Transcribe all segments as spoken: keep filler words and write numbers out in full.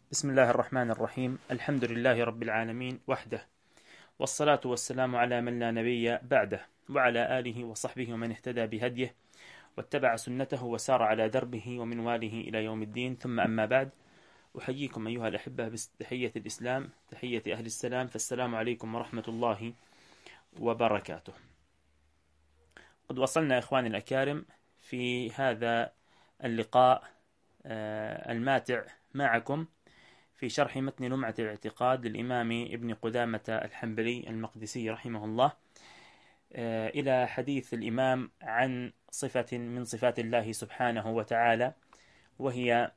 بسم الله الرحمن الرحيم. الحمد لله رب العالمين وحده، والصلاة والسلام على من لا نبي بعده، وعلى آله وصحبه ومن اهتدى بهديه واتبع سنته وسار على دربه ومن واله إلى يوم الدين. ثم أما بعد، أحييكم أيها الأحبة بتحية الإسلام، تحية أهل السلام، فالسلام عليكم ورحمة الله وبركاته. قد وصلنا إخواني الأكارم في هذا اللقاء الماتع معكم في شرح متن لمعة الاعتقاد للإمام ابن قدامة الحنبلي المقدسي رحمه الله، إلى حديث الإمام عن صفة من صفات الله سبحانه وتعالى، وهي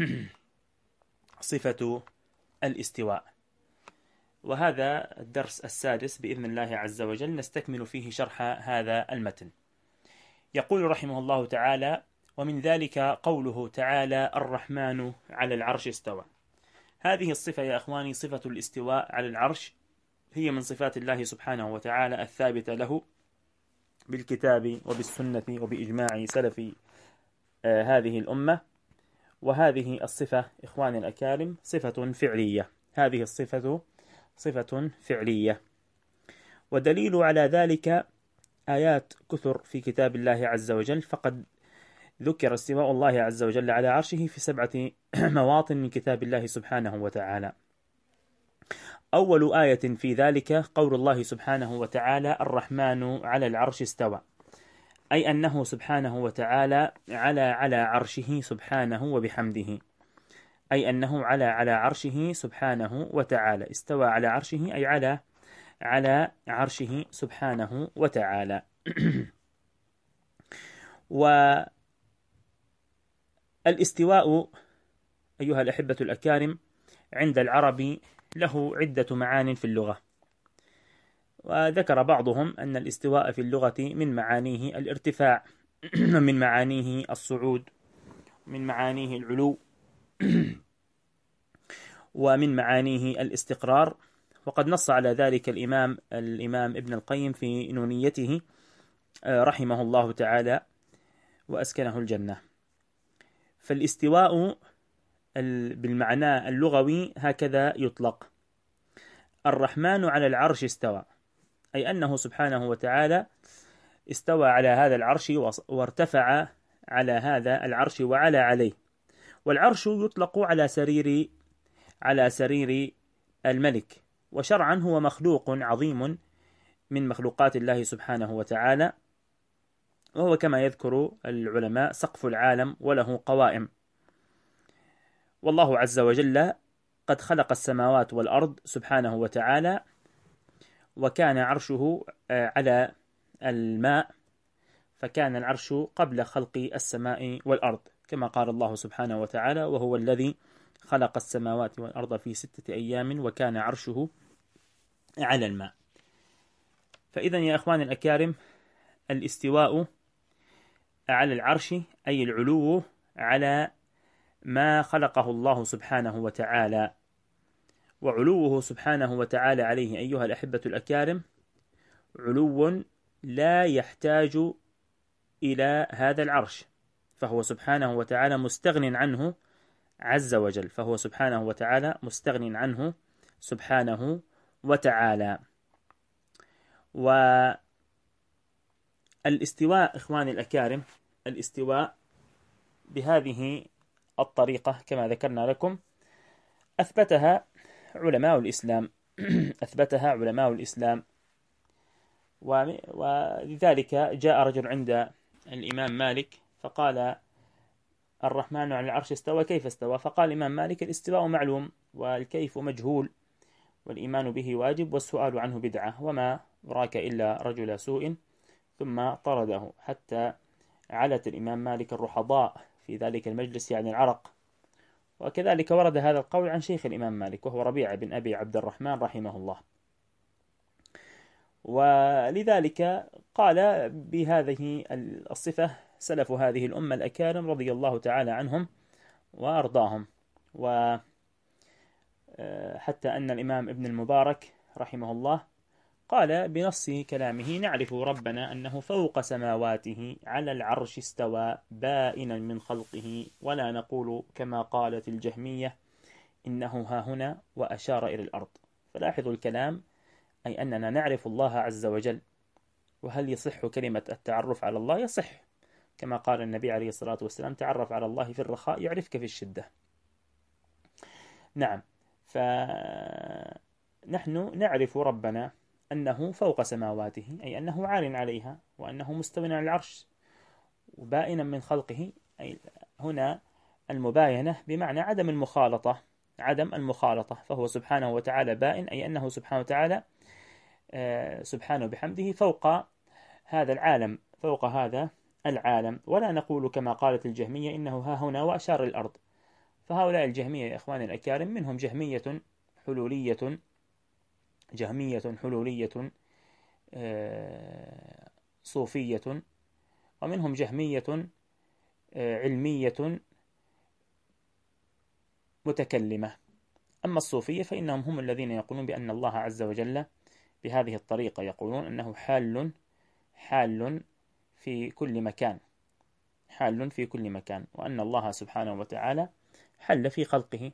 صفة الاستواء. وهذا الدرس السادس بإذن الله عز وجل نستكمل فيه شرح هذا المتن. يقول رحمه الله تعالى: ومن ذلك قوله تعالى: الرحمن على العرش استوى. هذه الصفة يا أخواني، صفة الاستواء على العرش، هي من صفات الله سبحانه وتعالى الثابتة له بالكتاب وبالسنة وبإجماع سلف آه هذه الأمة. وهذه الصفة إخواني الأكارم صفة فعلية، هذه الصفة صفة فعلية، ودليل على ذلك آيات كثر في كتاب الله عز وجل. فقد ذكر استواء الله عز وجل على عرشه في سبعة مواطن من كتاب الله سبحانه وتعالى. أول آية في ذلك قول الله سبحانه وتعالى: الرحمن على العرش استوى، أي أنه سبحانه وتعالى على على عرشه سبحانه وبحمده، أي أنه على على عرشه سبحانه وتعالى. استوى على عرشه أي على على عرشه سبحانه وتعالى. والاستواء أيها الأحبة الأكارم عند العرب له عدة معان في اللغة، وذكر بعضهم أن الاستواء في اللغة من معانيه الارتفاع، من معانيه الصعود، من معانيه العلو، ومن معانيه الاستقرار. وقد نص على ذلك الإمام الإمام ابن القيم في نونيته رحمه الله تعالى وأسكنه الجنة. فالاستواء بالمعنى اللغوي هكذا يطلق: الرحمن على العرش استوى، أي أنه سبحانه وتعالى استوى على هذا العرش وارتفع على هذا العرش وعلى عليه. والعرش يطلق على سرير على سرير الملك، وشرعا هو مخلوق عظيم من مخلوقات الله سبحانه وتعالى، وهو كما يذكر العلماء سقف العالم وله قوائم. والله عز وجل قد خلق السماوات والأرض سبحانه وتعالى، وكان عرشه على الماء، فكان العرش قبل خلق السماء والأرض، كما قال الله سبحانه وتعالى: وهو الذي خلق السماوات والأرض في ستة أيام وكان عرشه على الماء. فإذا يا أخواني الأكارم، الاستواء على العرش أي العلو على ما خلقه الله سبحانه وتعالى. وعلوه سبحانه وتعالى عليه أيها الأحبة الأكارم علو لا يحتاج إلى هذا العرش، فهو سبحانه وتعالى مستغن عنه عز وجل، فهو سبحانه وتعالى مستغن عنه سبحانه وتعالى. والاستواء إخواني الأكارم، الاستواء بهذه الطريقة كما ذكرنا لكم أثبتها علماء الإسلام أثبتها علماء الإسلام ولذلك جاء رجل عند الإمام مالك فقال: الرحمن على العرش استوى، كيف استوى؟ فقال الإمام مالك: الاستواء معلوم والكيف مجهول والإيمان به واجب والسؤال عنه بدعة، وما راك إلا رجل سوء. ثم طرده حتى علت الإمام مالك الرحضاء في ذلك المجلس، يعني العرق. وكذلك ورد هذا القول عن شيخ الإمام مالك وهو ربيعة بن أبي عبد الرحمن رحمه الله. ولذلك قال بهذه الصفة سلف هذه الأمة الأكارم رضي الله تعالى عنهم وأرضاهم. وحتى أن الإمام ابن المبارك رحمه الله قال بنص كلامه: نعرف ربنا أنه فوق سماواته على العرش استوى بائنا من خلقه، ولا نقول كما قالت الجهمية إنه ها هنا وأشار إلى الأرض. فلاحظوا الكلام، أي أننا نعرف الله عز وجل. وهل يصح كلمة التعرف على الله؟ يصح، كما قال النبي عليه الصلاة والسلام: تعرف على الله في الرخاء يعرفك في الشدة. نعم، فنحن نعرف ربنا أنه فوق سماواته، أي أنه عال عليها، وأنه مستو على العرش وبائنا من خلقه. أي هنا المباينة بمعنى عدم المخالطة، عدم المخالطة، فهو سبحانه وتعالى بائن، أي أنه سبحانه وتعالى سبحانه بحمده فوق هذا العالم، فوق هذا العالم. ولا نقول كما قالت الجهمية إنه ها هنا وأشار الأرض. فهؤلاء الجهمية يا إخواني الأكارم منهم جهمية حلولية، جهمية حلولية صوفية، ومنهم جهمية علمية متكلمة. أما الصوفية فإنهم هم الذين يقولون بأن الله عز وجل بهذه الطريقة، يقولون أنه حال حال في كل مكان، حال في كل مكان، وأن الله سبحانه وتعالى حل في خلقه،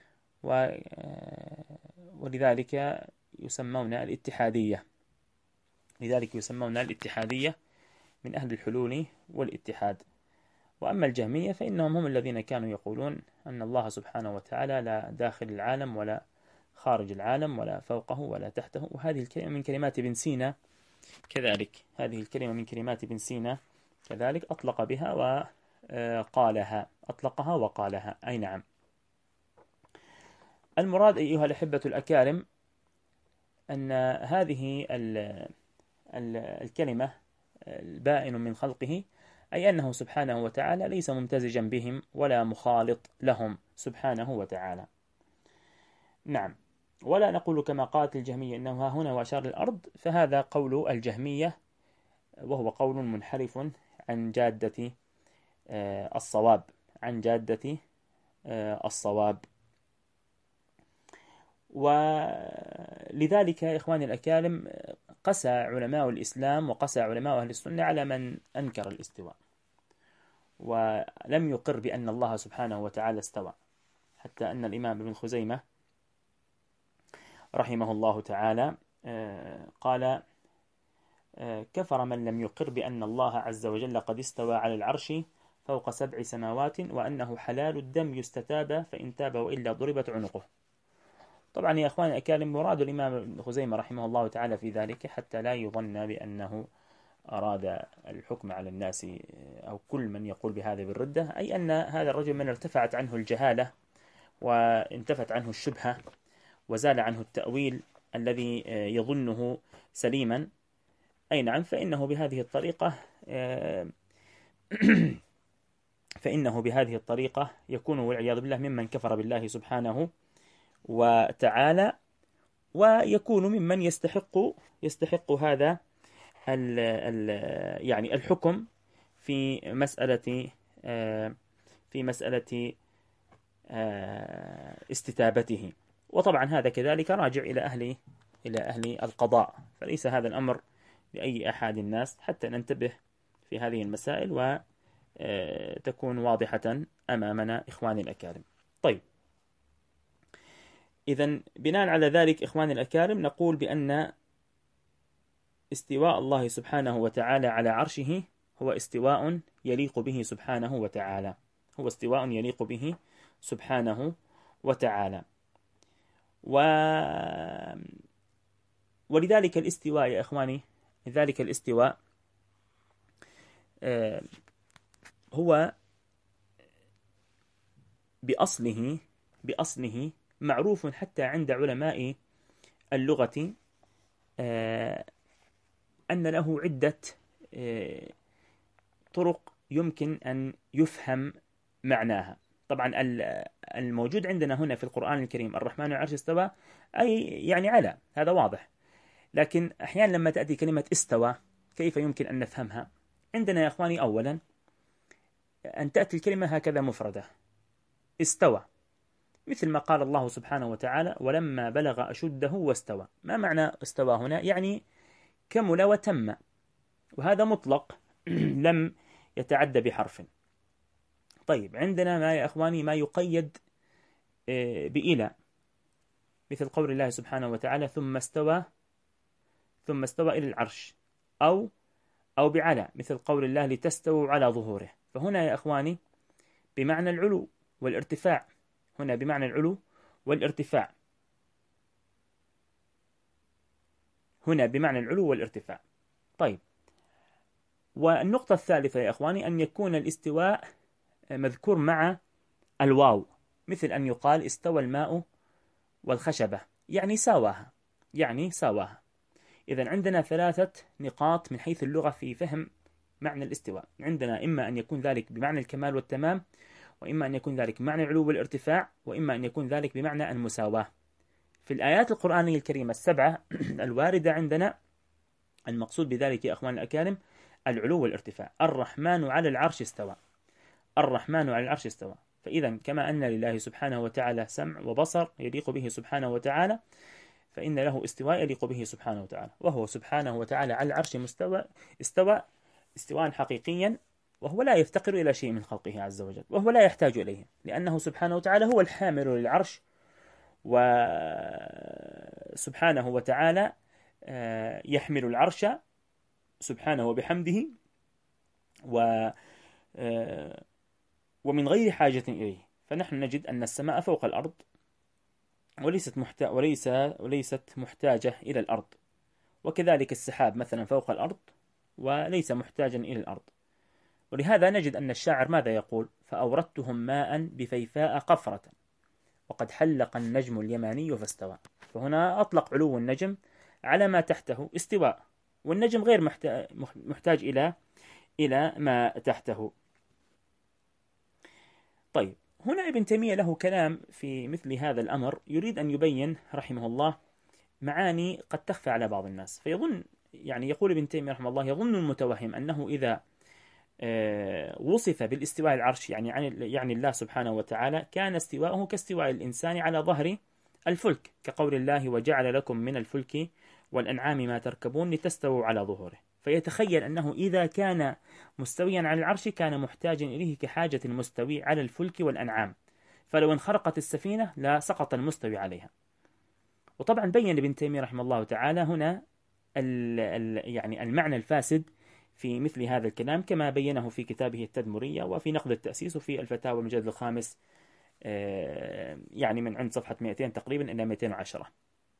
ولذلك يسمون الاتحادية، لذلك يسمون الاتحادية من أهل الحلول والاتحاد. وأما الجهمية فإنهم هم الذين كانوا يقولون أن الله سبحانه وتعالى لا داخل العالم ولا خارج العالم ولا فوقه ولا تحته. وهذه الكلمة من كلمات ابن سينا كذلك، هذه الكلمة من كلمات ابن سينا كذلك أطلق بها وقالها، أطلقها وقالها. أي نعم. المراد أيها الأحبة الأكارم أن هذه الكلمة البائن من خلقه، أي أنه سبحانه وتعالى ليس ممتزجا بهم ولا مخالط لهم سبحانه وتعالى. نعم. ولا نقول كما قالت الجهمية إنه ها هنا وأشار الأرض، فهذا قول الجهمية، وهو قول منحرف عن جادة الصواب، عن جادة الصواب. ولذلك يا إخواني الأكارم قسى علماء الإسلام وقسى علماء أهل السنة على من أنكر الاستواء ولم يقر بأن الله سبحانه وتعالى استوى، حتى أن الإمام ابن خزيمة رحمه الله تعالى قال: كفر من لم يقر بأن الله عز وجل قد استوى على العرش فوق سبع سماوات، وأنه حلال الدم يستتاب، فإن تاب وإلا ضربت عنقه. طبعا يا أخواني الأكارم مراد الإمام ابن خزيمة رحمه الله تعالى في ذلك حتى لا يظن بأنه أراد الحكم على الناس أو كل من يقول بهذا بالردة، أي أن هذا الرجل من ارتفعت عنه الجهالة وانتفت عنه الشبهة وزال عنه التأويل الذي يظنه سليما، أي نعم، فإنه بهذه الطريقة فإنه بهذه الطريقة يكون والعياذ بالله ممن كفر بالله سبحانه وتعالى، ويكون ممن يستحق يستحق هذا ال ال يعني الحكم في مسألة في مسألة استتابته. وطبعا هذا كذلك راجع إلى أهل إلى أهل القضاء، فليس هذا الأمر لأي أحد الناس، حتى ننتبه في هذه المسائل وتكون واضحة أمامنا إخواني الأكارم. طيب، إذن بناء على ذلك إخواني الأكارم نقول بأن استواء الله سبحانه وتعالى على عرشه هو استواء يليق به سبحانه وتعالى، هو استواء يليق به سبحانه وتعالى. و... ولذلك الاستواء يا إخواني، لذلك الاستواء هو بأصله بأصله معروف حتى عند علماء اللغة أن له عدة طرق يمكن أن يفهم معناها. طبعا الموجود عندنا هنا في القرآن الكريم الرحمن على العرش استوى، أي يعني على، هذا واضح. لكن أحيانا لما تأتي كلمة استوى كيف يمكن أن نفهمها؟ عندنا يا أخواني أولا أن تأتي الكلمة هكذا مفردة، استوى، مثل ما قال الله سبحانه وتعالى: ولما بلغ أشده واستوى. ما معنى استوى هنا؟ يعني كمل وتم، وهذا مطلق لم يتعد بحرف. طيب، عندنا ما يا أخواني ما يقيد بإلى، مثل قول الله سبحانه وتعالى ثم استوى ثم استوى إلى العرش، أو أو بعلى، مثل قول الله لتستووا على ظهوره. فهنا يا أخواني بمعنى العلو والارتفاع، هنا بمعنى العلو والارتفاع، هنا بمعنى العلو والارتفاع. طيب، والنقطة الثالثة يا أخواني أن يكون الاستواء مذكور مع الواو، مثل أن يقال استوى الماء والخشبة، يعني ساواها، يعني ساواها. إذن عندنا ثلاثة نقاط من حيث اللغة في فهم معنى الاستواء. عندنا إما أن يكون ذلك بمعنى الكمال والتمام، وإما أن يكون ذلك بمعنى العلو والارتفاع، وإما أن يكون ذلك بمعنى المساواة. في الآيات القرآنية الكريمة السبعة الواردة عندنا المقصود بذلك يا أخوان الأكارم العلو والارتفاع. الرحمن على العرش استوى، الرحمن على العرش استوى. فإذا كما أن لله سبحانه وتعالى سمع وبصر يليق به سبحانه وتعالى، فإن له استواء يليق به سبحانه وتعالى، وهو سبحانه وتعالى على العرش مستوى استوى استواء حقيقيا، وهو لا يفتقر إلى شيء من خلقه عز وجل، وهو لا يحتاج إليه، لأنه سبحانه وتعالى هو الحامل للعرش، وسبحانه وتعالى يحمل العرش سبحانه وبحمده و ومن غير حاجة إليه. فنحن نجد أن السماء فوق الأرض، وليست محتاجة وليس وليست محتاجة إلى الأرض، وكذلك السحاب مثلا فوق الأرض وليس محتاجا إلى الأرض. ولهذا نجد أن الشاعر ماذا يقول؟ فأوردتهم ماء بفيفاء قفرة وقد حلق النجم اليماني فاستوى. فهنا أطلق علو النجم على ما تحته استواء، والنجم غير محتاج إلى إلى ما تحته. طيب، هنا ابن تيمية له كلام في مثل هذا الأمر، يريد أن يبين رحمه الله معاني قد تخفى على بعض الناس. فيظن يعني يقول ابن تيمية رحمه الله يظن المتوهم أنه إذا وصف بالاستواء العرش يعني يعني الله سبحانه وتعالى كان استواءه كاستواء الإنسان على ظهر الفلك، كقول الله وجعل لكم من الفلك والأنعام ما تركبون لتستووا على ظهوره. فيتخيل أنه إذا كان مستويا على العرش كان محتاجا إليه كحاجة المستوي على الفلك والأنعام، فلو انخرقت السفينة لا سقط المستوي عليها. وطبعا بين ابن تيمية رحمه الله تعالى هنا ال ال يعني المعنى الفاسد في مثل هذا الكلام، كما بينه في كتابه التدمرية وفي نقد التأسيس وفي الفتاوى المجلد الخامس، يعني من عند صفحة مئتين تقريبا إلى مئتين وعشرة.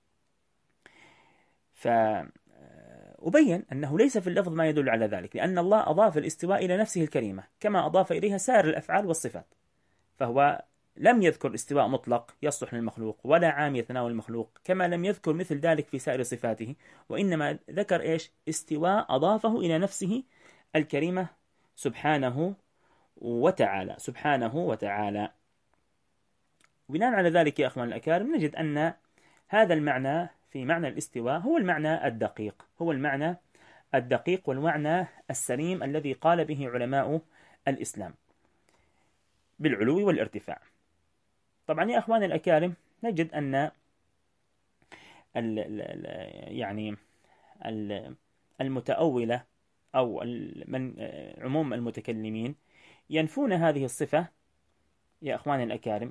فأبين أنه ليس في اللفظ ما يدل على ذلك، لأن الله أضاف الاستواء إلى نفسه الكريمة كما أضاف إليها سائر الأفعال والصفات، فهو لم يذكر استواء مطلق يصلح للمخلوق ولا عام يتناول المخلوق، كما لم يذكر مثل ذلك في سائر صفاته، وإنما ذكر إيش؟ استواء أضافه إلى نفسه الكريمة سبحانه وتعالى سبحانه وتعالى. بناء على ذلك يا أخوان الأكارم نجد أن هذا المعنى في معنى الاستواء هو المعنى الدقيق، هو المعنى الدقيق والمعنى السليم الذي قال به علماء الإسلام بالعلو والارتفاع. طبعا يا أخوان الأكارم نجد أن ال ال يعني ال المتأولة أو من عموم المتكلمين ينفون هذه الصفة يا أخوان الأكارم،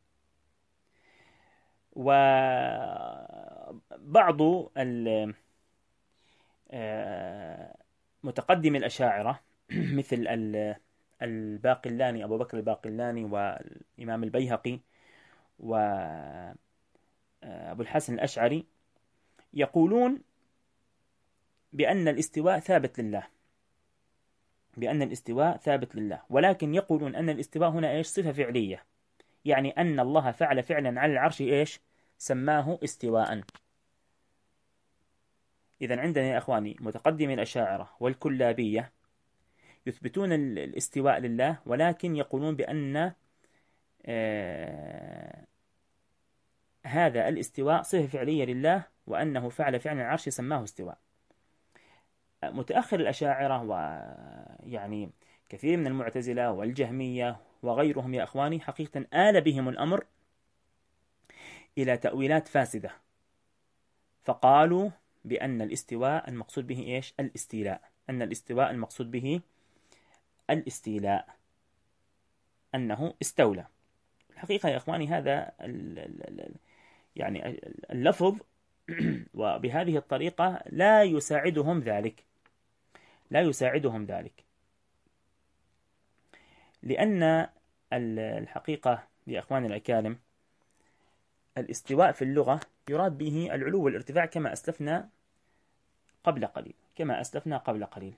وبعض متقدم الأشاعرة مثل الباقلاني أبو بكر الباقلاني والإمام البيهقي وأبو الحسن الأشعري يقولون بأن الاستواء ثابت لله، بأن الاستواء ثابت لله، ولكن يقولون أن الاستواء هنا إيش؟ صفة فعلية، يعني أن الله فعل فعلا على العرش إيش؟ سماه استواء. إذن عندنا يا أخواني متقدم الأشاعرة والكلابية يثبتون الاستواء لله، ولكن يقولون بأن آه هذا الاستواء صفة فعلية لله، وأنه فعل فعلا العرش سماه استواء. متأخر الأشاعرة ويعني كثير من المعتزلة والجهمية وغيرهم يا أخواني حقيقة آل بهم الأمر إلى تأويلات فاسدة، فقالوا بأن الاستواء المقصود به إيش؟ الاستيلاء، أن الاستواء المقصود به الاستيلاء، أنه استولى. حقيقة يا إخواني هذا يعني اللفظ وبهذه الطريقة لا يساعدهم ذلك، لا يساعدهم ذلك، لأن الحقيقة يا إخواني الأكارم الاستواء في اللغة يراد به العلو والارتفاع كما أسلفنا قبل قليل كما أسلفنا قبل قليل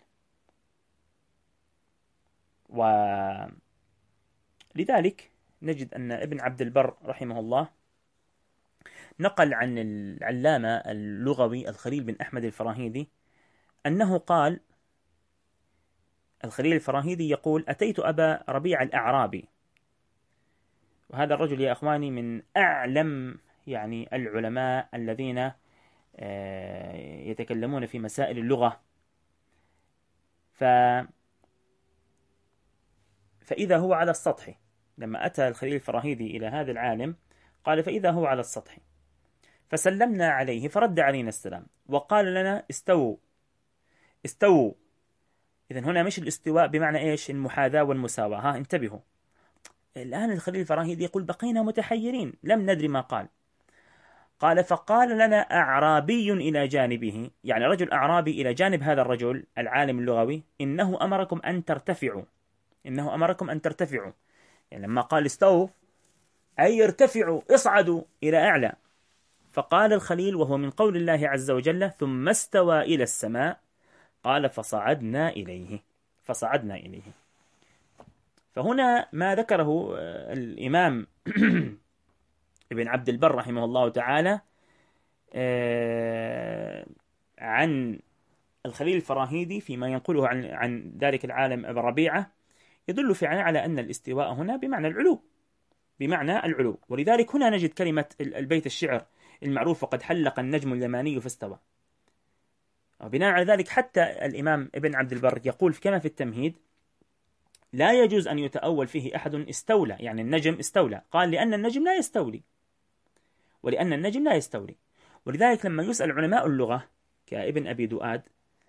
ولذلك نجد أن ابن عبد البر رحمه الله نقل عن العلامة اللغوي الخليل بن أحمد الفراهيدي أنه قال، الخليل الفراهيدي يقول: أتيت أبا ربيع الأعرابي، وهذا الرجل يا أخواني من أعلم يعني العلماء الذين يتكلمون في مسائل اللغة، ف فإذا هو على السطح. لما أتى الخليل الفراهيدي إلى هذا العالم قال: فإذا هو على السطح، فسلمنا عليه فرد علينا السلام وقال لنا: استووا استووا. إذن هنا مش الاستواء بمعنى إيش؟ المحاذاة والمساواة، ها انتبهوا. الآن الخليل الفراهيدي يقول: بقينا متحيرين لم ندري ما قال. قال: فقال لنا أعرابي إلى جانبه، يعني رجل أعرابي إلى جانب هذا الرجل العالم اللغوي: إنه أمركم أن ترتفعوا، إنه أمركم أن ترتفعوا. يعني لما قال استووا أي ارتفعوا، اصعدوا إلى أعلى. فقال الخليل وهو من قول الله عز وجل: ثم استوى إلى السماء، قال: فصعدنا إليه فصعدنا إليه. فهنا ما ذكره الإمام ابن عبد البر رحمه الله تعالى عن الخليل الفراهيدي فيما ينقله عن عن ذلك العالم أبي ربيعة يدل فعلا على أن الاستواء هنا بمعنى العلو، بمعنى العلو. ولذلك هنا نجد كلمة البيت الشعر المعروف: وقد حلق النجم اليماني فاستوى. وبناء على ذلك حتى الإمام ابن عبد البر يقول كما في التمهيد: لا يجوز أن يتأول فيه أحد استولى، يعني النجم استولى، قال لأن النجم لا يستولي، ولأن النجم لا يستولي. ولذلك لما يسأل علماء اللغة كابن أبي دؤاد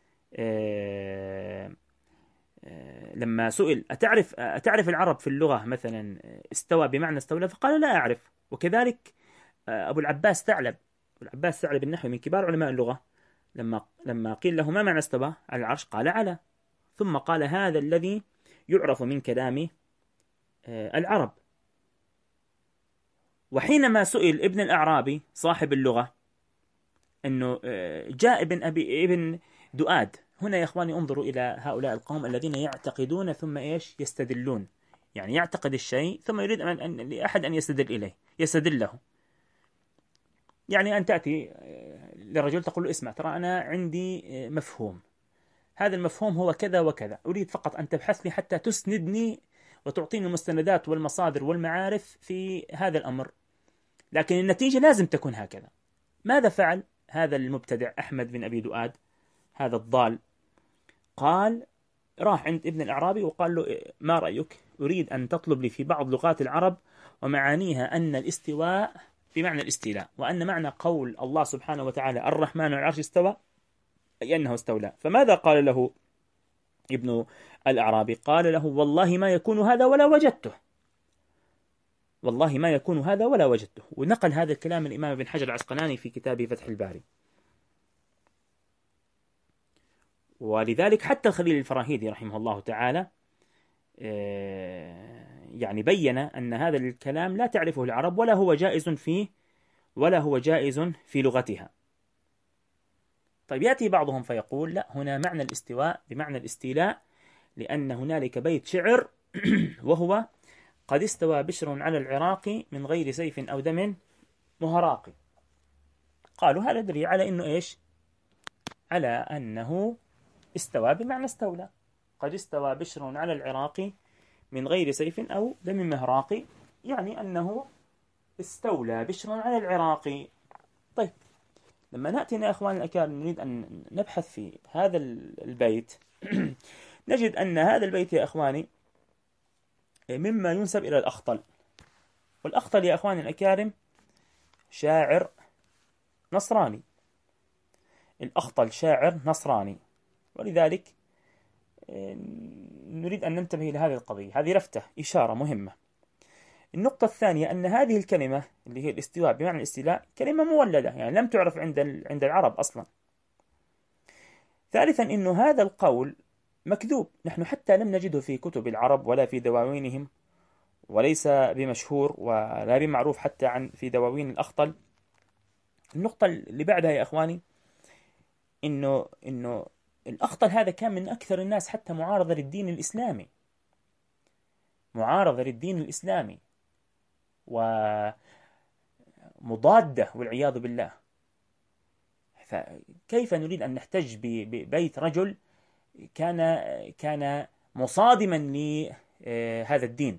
آه آه لما سئل: أتعرف أتعرف العرب في اللغة مثلا استوى بمعنى استولى؟ فقال: لا أعرف. وكذلك آه أبو العباس ثعلب، أبو العباس ثعلب النحوي من كبار علماء اللغة، لما لما قيل له: ما معنى استوى على العرش؟ قال: على. ثم قال: هذا الذي يعرف من كلام آه العرب. وحينما سئل ابن الأعرابي صاحب اللغة أنه جاء ابن أبي ابن دؤاد، هنا يا إخواني انظروا إلى هؤلاء القوم الذين يعتقدون ثم إيش يستدلون، يعني يعتقد الشيء ثم يريد أن لأحد أن يستدل إليه يستدل له. يعني أن تأتي لرجل تقول له: اسمع، ترى أنا عندي مفهوم، هذا المفهوم هو كذا وكذا، أريد فقط أن تبحث لي حتى تسندني وتعطيني المستندات والمصادر والمعارف في هذا الأمر، لكن النتيجة لازم تكون هكذا. ماذا فعل هذا المبتدع أحمد بن أبي دؤاد هذا الضال؟ قال: راح عند ابن الأعرابي وقال له: ما رأيك؟ أريد أن تطلب لي في بعض لغات العرب ومعانيها أن الاستواء بمعنى الاستيلاء، وأن معنى قول الله سبحانه وتعالى الرحمن على العرش استوى أي أنه استولى. فماذا قال له ابن الأعرابي؟ قال له: والله ما يكون هذا ولا وجدته، والله ما يكون هذا ولا وجدته. ونقل هذا الكلام الإمام ابن حجر العسقلاني في كتابه فتح الباري. ولذلك حتى الخليل الفراهيدي رحمه الله تعالى يعني بين أن هذا الكلام لا تعرفه العرب ولا هو جائز فيه ولا هو جائز في لغتها. طيب يأتي بعضهم فيقول: لا، هنا معنى الاستواء بمعنى الاستيلاء، لأن هنالك بيت شعر وهو: قد استوى بشر على العراق من غير سيف أو دم مهراق. قالوا هذا دليل على أنه إيش؟ على أنه استوى بمعنى استولى. قد استوى بشر على العراق من غير سيف أو دم مهراق، يعني أنه استولى بشر على العراق. طيب لما نأتي يا أخوان الأكارم نريد أن نبحث في هذا البيت نجد أن هذا البيت يا أخواني مما ينسب إلى الأخطل. والأخطل يا أخواني الأكارم شاعر نصراني، الأخطل شاعر نصراني. ولذلك نريد أن ننتبه إلى هذه القضية، هذه لفتة إشارة مهمة. النقطة الثانية أن هذه الكلمة اللي هي الاستواء بمعنى الاستيلاء كلمة مولدة، يعني لم تعرف عند عند العرب أصلا. ثالثا أنه هذا القول مكذوب، نحن حتى لم نجده في كتب العرب ولا في دواوينهم، وليس بمشهور ولا بمعروف حتى عن في دواوين الأخطل. النقطة اللي بعدها يا أخواني إنه إنه الأخطل هذا كان من أكثر الناس حتى معارضة للدين الإسلامي، معارضة للدين الإسلامي ومضادة والعياذ بالله. فكيف نريد أن نحتج ببيت رجل كان كان مصادما لهذا الدين؟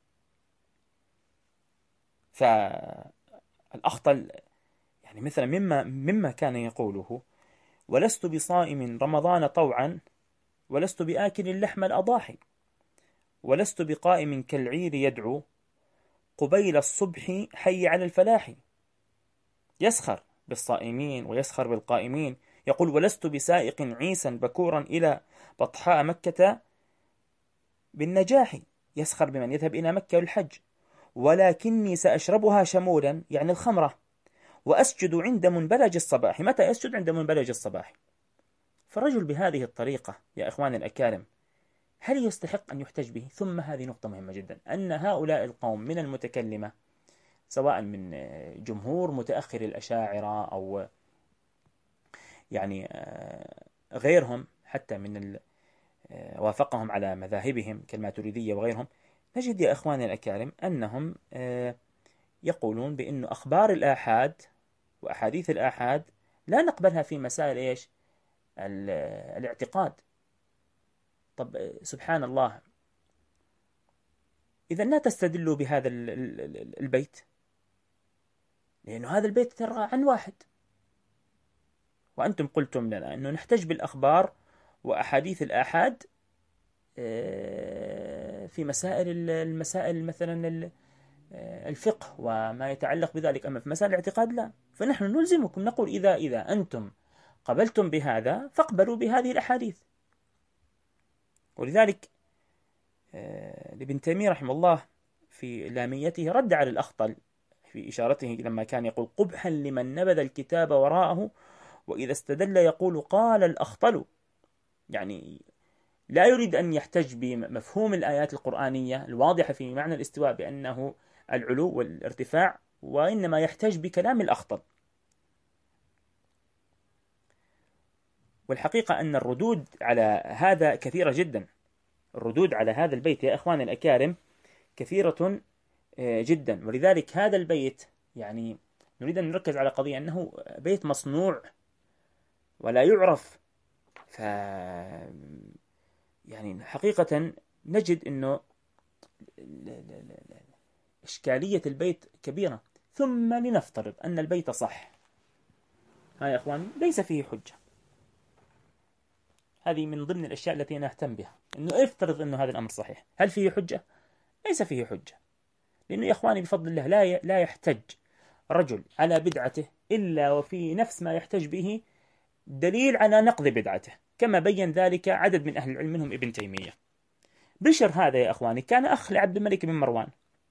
فالأخطل يعني مثلا مما مما كان يقوله: ولست بصائم رمضان طوعا، ولست بآكل اللحم الأضاحي، ولست بقائم كالعير يدعو، قبيل الصبح حي على الفلاح. يسخر بالصائمين ويسخر بالقائمين، يقول: ولست بسائق عيسا بكورا إلى بطحاء مكة بالنجاح. يسخر بمن يذهب إلى مكة والحج. ولكني سأشربها شمولا، يعني الخمرة، وأسجد عند منبلج الصباح. متى يسجد؟ عند منبلج الصباح. فالرجل بهذه الطريقة يا إخواني الأكارم هل يستحق أن يحتج به؟ ثم هذه نقطة مهمة جدا، أن هؤلاء القوم من المتكلمة سواء من جمهور متأخر الأشاعرة أو يعني غيرهم حتى من وافقهم على مذاهبهم كالماتريدية وغيرهم، نجد يا إخواني الأكارم أنهم يقولون بأن أخبار الآحاد وأحاديث الآحاد لا نقبلها في مسائل إيش؟ الاعتقاد. طب سبحان الله، إذا لا تستدلوا بهذا البيت، لأنه هذا البيت ترى عن واحد، وأنتم قلتم لنا أنه نحتج بالأخبار وأحاديث الآحاد في مسائل المسائل مثلا الفقه وما يتعلق بذلك، أما في مسائل الاعتقاد لا. فنحن نلزمكم نقول: إذا إذا أنتم قبلتم بهذا فاقبلوا بهذه الأحاديث. ولذلك ابن تيمية رحمه الله في لاميته رد على الأخطل في إشارته لما كان يقول: قبحا لمن نبذ الكتاب وراءه وإذا استدل يقول قال الأخطل. يعني لا يريد أن يحتج بمفهوم الآيات القرآنية الواضحة في معنى الاستواء بأنه العلو والارتفاع، وإنما يحتج بكلام الأخطل. والحقيقة أن الردود على هذا كثيرة جدا، الردود على هذا البيت يا إخواني الأكارم كثيرة جدا. ولذلك هذا البيت يعني نريد أن نركز على قضية أنه بيت مصنوع ولا يعرف. ف يعني حقيقة نجد أنه إشكالية البيت كبيرة. ثم لنفترض أن البيت صح، ها يا إخواني ليس فيه حجة. هذه من ضمن الأشياء التي نهتم بها، أنه افترض أنه هذا الأمر صحيح، هل فيه حجة؟ ليس فيه حجة، لأنه يا إخواني بفضل الله لا لا يحتج رجل على بدعته إلا وفي نفس ما يحتج به دليل على نقض بدعته، كما بين ذلك عدد من أهل العلم منهم ابن تيمية. بشر هذا يا أخواني كان أخ لعبد الملك بن مروان،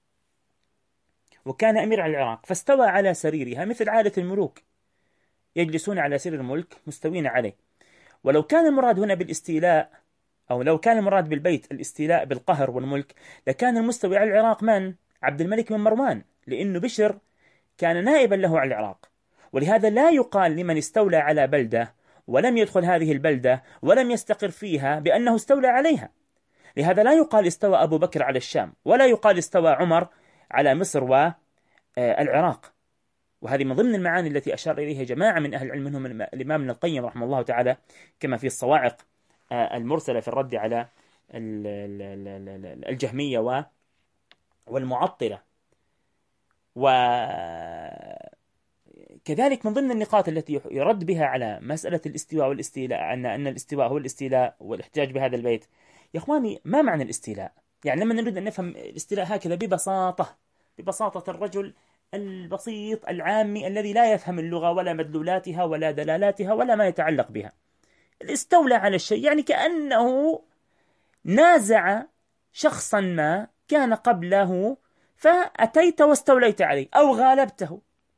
وكان أمير على العراق، فاستوى على سريرها مثل عادة الملوك، يجلسون على سرير الملك مستوين عليه. ولو كان المراد هنا بالاستيلاء، أو لو كان المراد بالبيت الاستيلاء بالقهر والملك، لكان المستوي على العراق من؟ عبد الملك بن مروان، لأنه بشر كان نائبا له على العراق. ولهذا لا يقال لمن استولى على بلدة ولم يدخل هذه البلدة ولم يستقر فيها بأنه استولى عليها. لهذا لا يقال استوى أبو بكر على الشام، ولا يقال استوى عمر على مصر والعراق. وهذه من ضمن المعاني التي أشار إليها جماعة من أهل العلم منهم الإمام ابن القيم رحمه الله تعالى، كما في الصواعق المرسلة في الرد على الجهمية والمعطلة. وكذلك من ضمن النقاط التي يرد بها على مسألة الاستواء والاستيلاء أن أن الاستواء هو الاستيلاء والاحتجاج بهذا البيت. يا إخواني ما معنى الاستيلاء؟ يعني لما نريد أن نفهم الاستيلاء هكذا ببساطة، ببساطة الرجل البسيط العامي الذي لا يفهم اللغة ولا مدلولاتها ولا دلالاتها ولا ما يتعلق بها، الاستولى على الشيء يعني كأنه نازع شخصا ما كان قبله فأتيت واستوليت عليه أو غالبته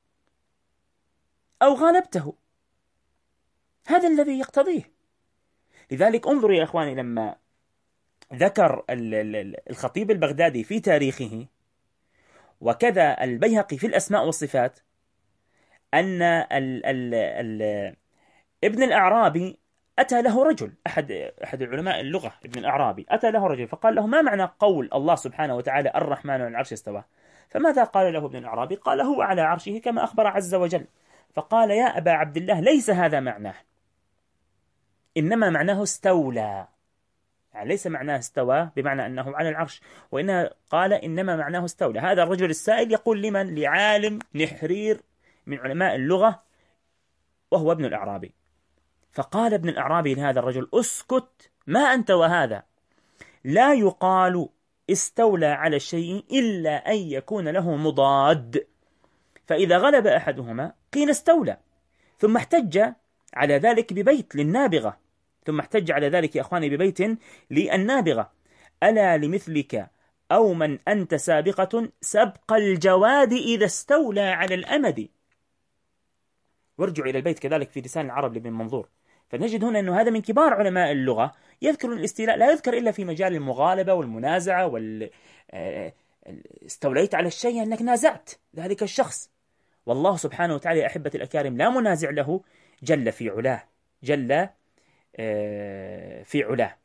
أو غالبته، هذا الذي يقتضيه. لذلك انظروا يا إخواني، لما ذكر الخطيب البغدادي في تاريخه وكذا البيهقي في الأسماء والصفات أن ال ال ال ابن الأعرابي أتى له رجل، أحد أحد علماء اللغة، ابن الأعرابي أتى له رجل فقال له: ما معنى قول الله سبحانه وتعالى الرحمن على العرش استوى؟ فماذا قال له ابن الأعرابي؟ قال: هو على عرشه كما أخبر عز وجل. فقال: يا أبا عبد الله، ليس هذا معناه، إنما معناه استولى، يعني ليس معناه استوى بمعنى أنه على العرش، وإنما قال إنما معناه استولى. هذا الرجل السائل يقول لمن؟ لعالم نحرير من علماء اللغة وهو ابن الأعرابي. فقال ابن الأعرابي لهذا الرجل: اسكت، ما أنت وهذا، لا يقال استولى على الشيء إلا أن يكون له مضاد، فإذا غلب أحدهما قيل استولى. ثم احتج على ذلك ببيت للنابغة، ثم احتج على ذلك يا أخواني ببيت للنابغة: ألا لمثلك أو من أنت سابقة سبق الجواد إذا استولى على الأمد. وارجعوا إلى البيت كذلك في لسان العرب لابن منظور، فنجد هنا أنه هذا من كبار علماء اللغة يذكر الاستيلاء، لا يذكر إلا في مجال المغالبة والمنازعة وال استوليت على الشيء أنك نازعت ذلك الشخص. والله سبحانه وتعالى يا أحبة الأكارم لا منازع له، جل في علاه، جل في علاه.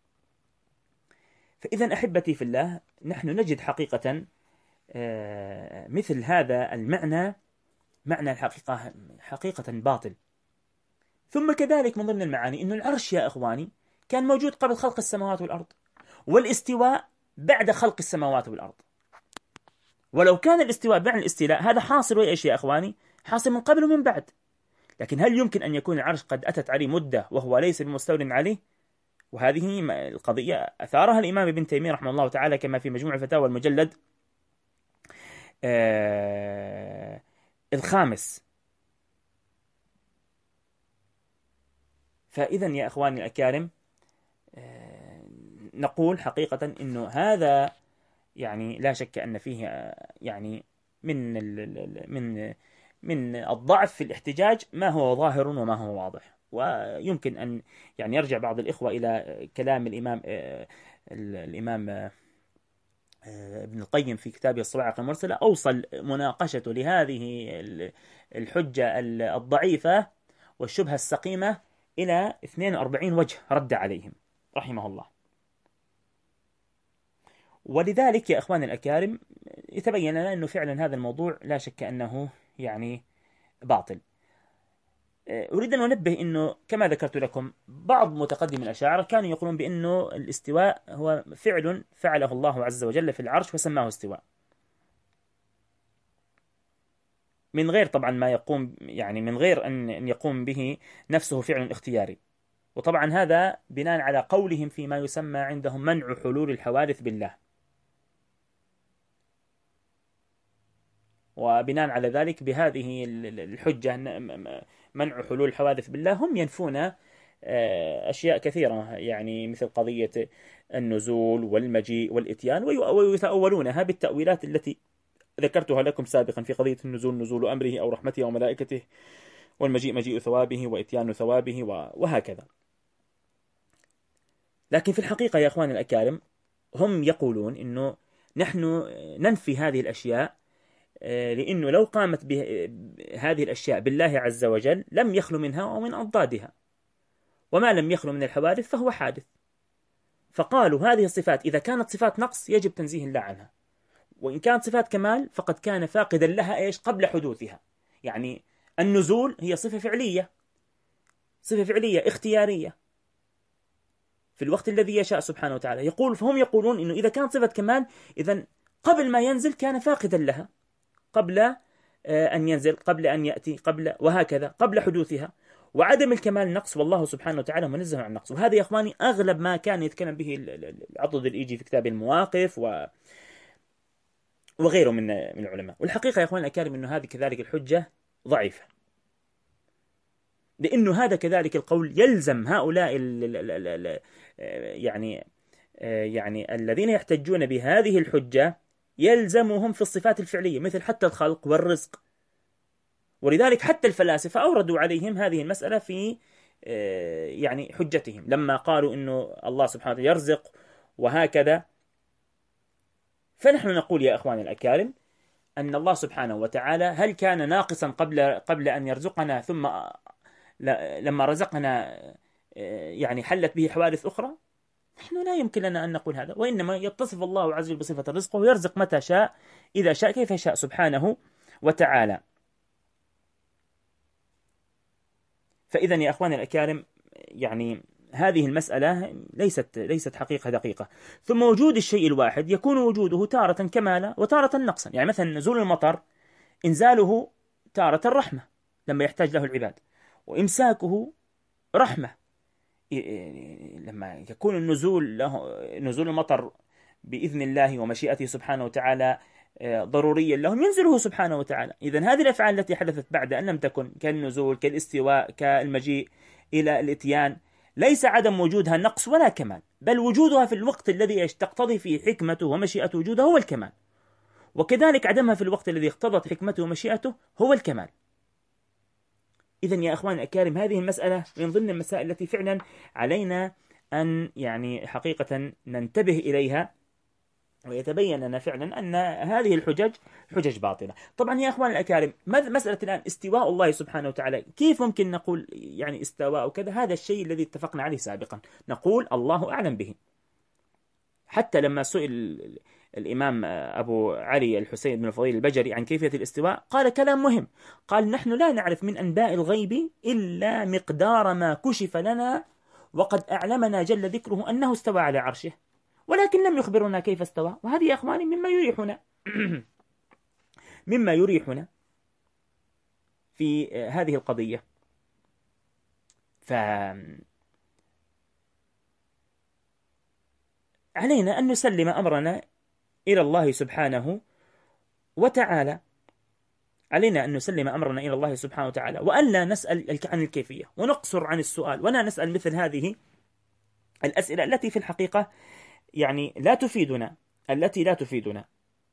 فإذا أحبتي في الله، نحن نجد حقيقة مثل هذا المعنى، معنى الحقيقة حقيقة باطل. ثم كذلك من ضمن المعاني أن العرش يا إخواني كان موجود قبل خلق السماوات والأرض، والاستواء بعد خلق السماوات والأرض. ولو كان الاستواء بعد الاستيلاء هذا حاصل وإيش يا إخواني؟ حاصل من قبل ومن بعد. لكن هل يمكن أن يكون العرش قد أتت عليه مدة وهو ليس بمستول عليه؟ وهذه القضية أثارها الإمام ابن تيمية رحمه الله تعالى كما في مجموع الفتاوى المجلد آه الخامس. فإذا يا أخواني الأكارم، آه نقول حقيقة أنه هذا يعني لا شك أن فيه آه يعني من من من الضعف في الاحتجاج ما هو ظاهر وما هو واضح. ويمكن أن يعني يرجع بعض الإخوة إلى كلام الإمام آه الإمام آه ابن القيم في كتابه الصواعق المرسلة، أوصل مناقشته لهذه الحجة الضعيفة والشبهة السقيمة إلى اثنين وأربعين وجه رد عليهم رحمه الله. ولذلك يا أخواني الأكارم يتبين لنا أنه فعلا هذا الموضوع لا شك أنه يعني باطل. أريد أن أنبه أنه كما ذكرت لكم بعض متقدم الأشاعرة كانوا يقولون بأنه الاستواء هو فعل فعله الله عز وجل في العرش وسماه استواء، من غير طبعا ما يقوم يعني من غير أن يقوم به نفسه فعل اختياري. وطبعا هذا بناء على قولهم فيما يسمى عندهم منع حلول الحوادث بالله، وبناء على ذلك بهذه الحجة منع حلول الحوادث بالله هم ينفون أشياء كثيرة، يعني مثل قضية النزول والمجيء والإتيان، ويتأولونها بالتأويلات التي ذكرتها لكم سابقا في قضية النزول نزول أمره أو رحمته وملائكته، والمجيء مجيء ثوابه وإتيان ثوابه وهكذا. لكن في الحقيقة يا أخواني الأكارم هم يقولون إنه نحن ننفي هذه الأشياء لأنه لو قامت بهذه الأشياء بالله عز وجل لم يخلو منها ومن أضدادها، وما لم يخلو من الحوادث فهو حادث. فقالوا هذه الصفات إذا كانت صفات نقص يجب تنزيه الله عنها، وإن كانت صفات كمال فقد كان فاقدا لها إيش قبل حدوثها. يعني النزول هي صفة فعلية، صفة فعلية اختيارية في الوقت الذي يشاء سبحانه وتعالى. يقول فهم يقولون إنه إذا كانت صفة كمال إذن قبل ما ينزل كان فاقدا لها، قبل أن ينزل، قبل أن يأتي، قبل وهكذا قبل حدوثها. وعدم الكمال نقص، والله سبحانه وتعالى منزه عن النقص. وهذا يا إخواني أغلب ما كان يتكلم به العضد الإيجي في كتاب المواقف و وغيره من من العلماء. والحقيقة يا إخواني الأكارم إنه هذه كذلك الحجة ضعيفة، لأنه هذا كذلك القول يلزم هؤلاء ال ال ال ال يعني يعني الذين يحتجون بهذه الحجة يلزمهم في الصفات الفعلية مثل حتى الخلق والرزق. ولذلك حتى الفلاسفة أوردوا عليهم هذه المسألة في يعني حجتهم لما قالوا إنه الله سبحانه وتعالى يرزق وهكذا. فنحن نقول يا أخواني الأكارم أن الله سبحانه وتعالى هل كان ناقصا قبل قبل أن يرزقنا، ثم لما رزقنا يعني حلت به حوادث أخرى؟ نحن لا يمكن لنا أن نقول هذا، وإنما يتصف الله عز وجل بصفة الرزق ويرزق متى شاء إذا شاء كيف شاء سبحانه وتعالى. فإذا يا أخواني الأكارم يعني هذه المسألة ليست ليست حقيقة دقيقة. ثم وجود الشيء الواحد يكون وجوده تارة كمالا وتارة نقصا. يعني مثلا نزول المطر إنزاله تارة رحمة لما يحتاج له العباد، وإمساكه رحمة لما يكون النزول له نزول المطر بإذن الله ومشيئته سبحانه وتعالى ضروريا لهم ينزله سبحانه وتعالى. إذن هذه الأفعال التي حدثت بعد أن لم تكن كالنزول كالاستواء كالمجيء إلى الإتيان ليس عدم وجودها نقص ولا كمال، بل وجودها في الوقت الذي تقتضي فيه حكمته ومشيئته وجودها هو الكمال، وكذلك عدمها في الوقت الذي اقتضت حكمته ومشيئته هو الكمال. إذن يا أخوان الأكارم هذه المسألة من ضمن المسائل التي فعلا علينا أن يعني حقيقة ننتبه إليها، ويتبين لنا فعلا أن هذه الحجج حجج باطلة. طبعا يا أخوان الأكارم مسألة الآن استواء الله سبحانه وتعالى، كيف ممكن نقول يعني استواء وكذا؟ هذا الشيء الذي اتفقنا عليه سابقا، نقول الله أعلم به. حتى لما سئل الإمام أبو علي الحسين بن الفضيل البجري عن كيفية الاستواء قال كلام مهم، قال نحن لا نعرف من أنباء الغيب إلا مقدار ما كشف لنا، وقد أعلمنا جل ذكره أنه استوى على عرشه، ولكن لم يخبرنا كيف استوى. وهذه يا أخواني مما يريحنا مما يريحنا في هذه القضية. ف علينا أن نسلم أمرنا إلى الله سبحانه وتعالى، علينا أن نسلم أمرنا إلى الله سبحانه وتعالى، وأن لا نسأل عن الكيفية ونقصر عن السؤال، ولا نسأل مثل هذه الأسئلة التي في الحقيقة يعني لا تفيدنا التي لا تفيدنا.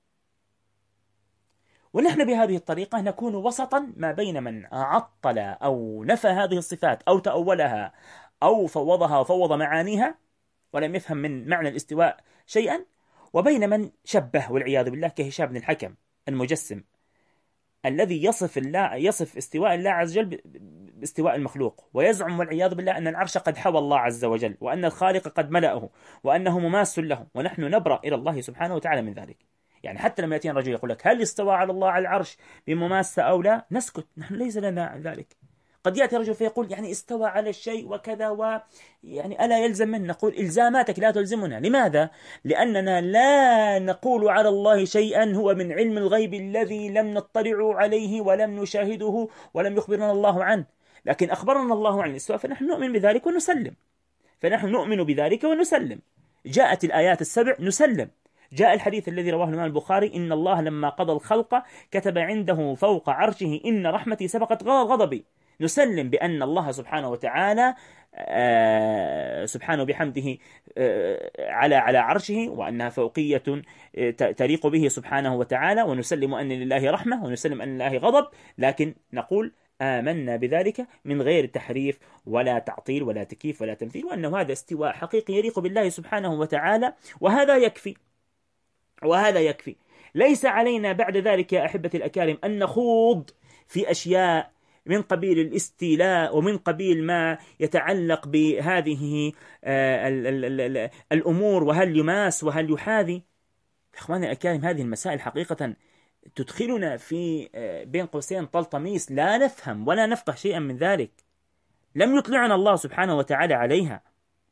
ونحن بهذه الطريقة نكون وسطا ما بين من عطل أو نفى هذه الصفات أو تأولها أو فوضها وفوض معانيها ولم يفهم من معنى الاستواء شيئا، وبين من شبه والعياذ بالله كهشام بن الحكم المجسم الذي يصف الله يصف استواء الله عز وجل باستواء المخلوق، ويزعم والعياذ بالله أن العرش قد حوى الله عز وجل، وأن الخالق قد ملأه، وأنه مماس له، ونحن نبرأ إلى الله سبحانه وتعالى من ذلك. يعني حتى لما يأتينا رجل يقول لك هل استوى على الله على العرش بمماسة أو لا، نسكت، نحن ليس لنا ذلك. قد يأتي رجل فيقول يعني استوى على الشيء وكذا، ويعني ألا يلزم منه؟ نقول إلزاماتك لا تلزمنا. لماذا؟ لأننا لا نقول على الله شيئا هو من علم الغيب الذي لم نطلع عليه ولم نشاهده ولم يخبرنا الله عنه، لكن أخبرنا الله عن الاستواء فنحن نؤمن بذلك ونسلم. فنحن نؤمن بذلك ونسلم. جاءت الآيات السبع نسلم. جاء الحديث الذي رواه الإمام البخاري إن الله لما قضى الخلق كتب عنده فوق عرشه إن رحمتي سبقت غضبي. نسلم بأن الله سبحانه وتعالى آه سبحانه بحمده آه على على عرشه، وأنها فوقية آه تليق به سبحانه وتعالى، ونسلم أن لله رحمة ونسلم أن لله غضب، لكن نقول آمنا بذلك من غير تحريف ولا تعطيل ولا تكييف ولا تمثيل، وأنه هذا استواء حقيقي يليق بالله سبحانه وتعالى، وهذا يكفي وهذا يكفي. ليس علينا بعد ذلك يا أحبة الأكارم أن نخوض في أشياء من قبيل الاستيلاء ومن قبيل ما يتعلق بهذه الأمور، وهل يماس وهل يحاذي. إخواني الأكارم هذه المسائل حقيقة تدخلنا في بين قوسين طلطميس لا نفهم ولا نفقه شيئا من ذلك، لم يطلعنا الله سبحانه وتعالى عليها.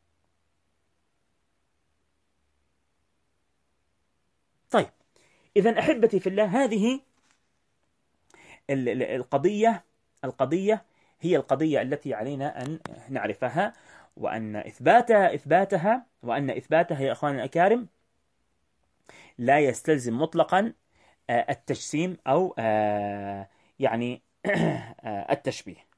طيب إذن أحبتي في الله هذه القضية القضية هي القضية التي علينا أن نعرفها، وأن إثباتها إثباتها وأن إثباتها يا أخواني الأكارم لا يستلزم مطلقا التجسيم أو يعني التشبيه.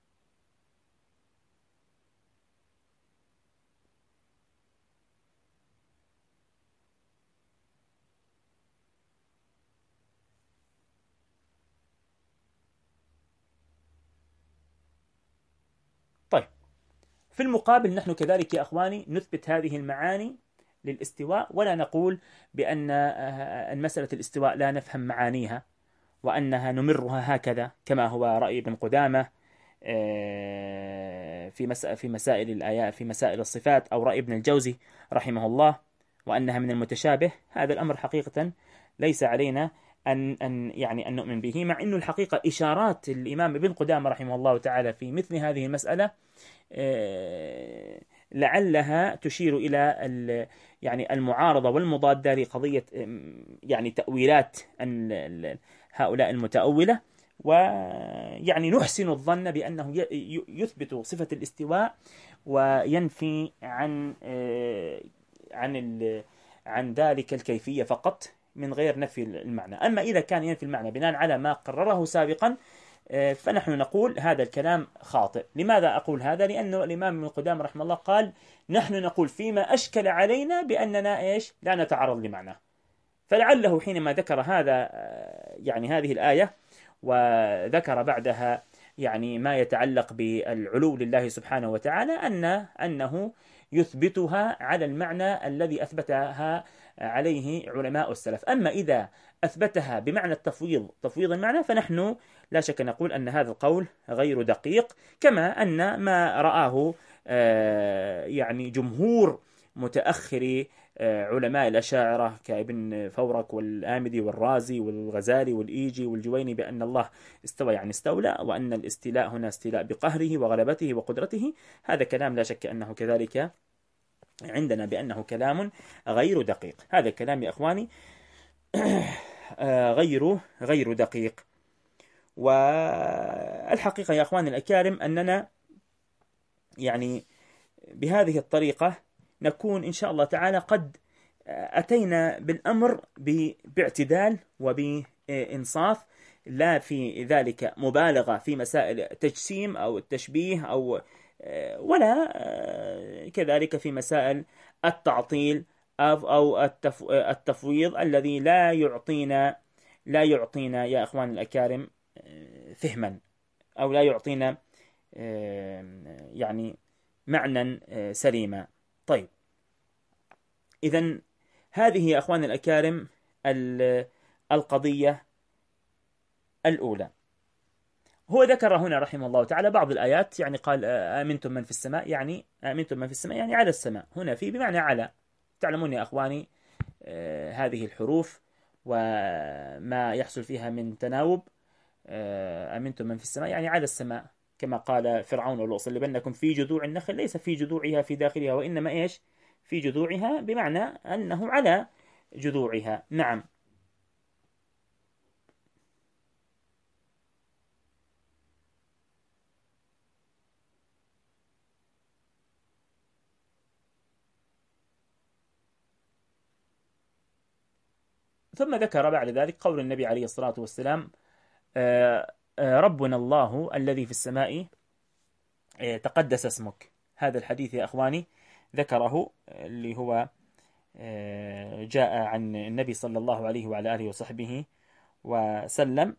في المقابل نحن كذلك يا أخواني نثبت هذه المعاني للاستواء، ولا نقول بأن مسألة الاستواء لا نفهم معانيها وأنها نمرها هكذا كما هو رأي ابن قدامة في في مسائل الآيات في مسائل الصفات، أو رأي ابن الجوزي رحمه الله وأنها من المتشابه. هذا الأمر حقيقة ليس علينا أن أن يعني أن نؤمن به، مع أنه الحقيقة إشارات الإمام ابن قدامة رحمه الله تعالى في مثل هذه المسألة لعلها تشير إلى يعني المعارضة والمضادة لقضية يعني تأويلات هؤلاء المتأولة، ويعني نحسن الظن بأنه يثبت صفة الاستواء وينفي عن عن عن ذلك الكيفية فقط من غير نفي المعنى. أما إذا كان ينفي المعنى بناء على ما قرره سابقا فنحن نقول هذا الكلام خاطئ. لماذا أقول هذا؟ لأنه الإمام ابن قدامة رحمه الله قال نحن نقول فيما أشكل علينا بأننا إيش لا نتعرض لمعنى، فلعله حينما ذكر هذا يعني هذه الآية وذكر بعدها يعني ما يتعلق بالعلو لله سبحانه وتعالى أن أنه يثبتها على المعنى الذي أثبتها عليه علماء السلف. أما إذا أثبتها بمعنى التفويض تفويض المعنى فنحن لا شك نقول أن هذا القول غير دقيق، كما أن ما رآه يعني جمهور متأخري علماء الأشاعرة كابن فورك والآمدي والرازي والغزالي والإيجي والجويني بأن الله استوى يعني استولى، وأن الاستيلاء هنا استيلاء بقهره وغلبته وقدرته. هذا كلام لا شك أنه كذلك عندنا بأنه كلام غير دقيق. هذا الكلام يا أخواني غير غير دقيق. والحقيقة يا أخواني الأكارم أننا يعني بهذه الطريقة نكون إن شاء الله تعالى قد أتينا بالأمر باعتدال وبإنصاف، لا في ذلك مبالغة في مسائل التجسيم أو التشبيه أو ولا كذلك في مسائل التعطيل أو التفويض الذي لا يعطينا لا يعطينا يا أخوان الأكارم فهما، أو لا يعطينا يعني معنى سليما. طيب، إذن هذه يا أخوان الأكارم القضية الأولى. هو ذكر هنا رحمه الله تعالى بعض الآيات، يعني قال آمنتم من في السماء، يعني آمنتم من في السماء يعني على السماء، هنا في بمعنى على. تعلمون يا أخواني هذه الحروف وما يحصل فيها من تناوب. آمنتم من في السماء يعني على السماء، كما قال فرعون ولأصلبنكم في جذوع النخل، ليس في جذوعها في داخلها، وإنما إيش في جذوعها بمعنى أنه على جذوعها. نعم. ثم ذكر بعد ذلك قول النبي عليه الصلاة والسلام ربنا الله الذي في السماء تقدس اسمك. هذا الحديث يا أخواني ذكره اللي هو جاء عن النبي صلى الله عليه وعلى آله وصحبه وسلم،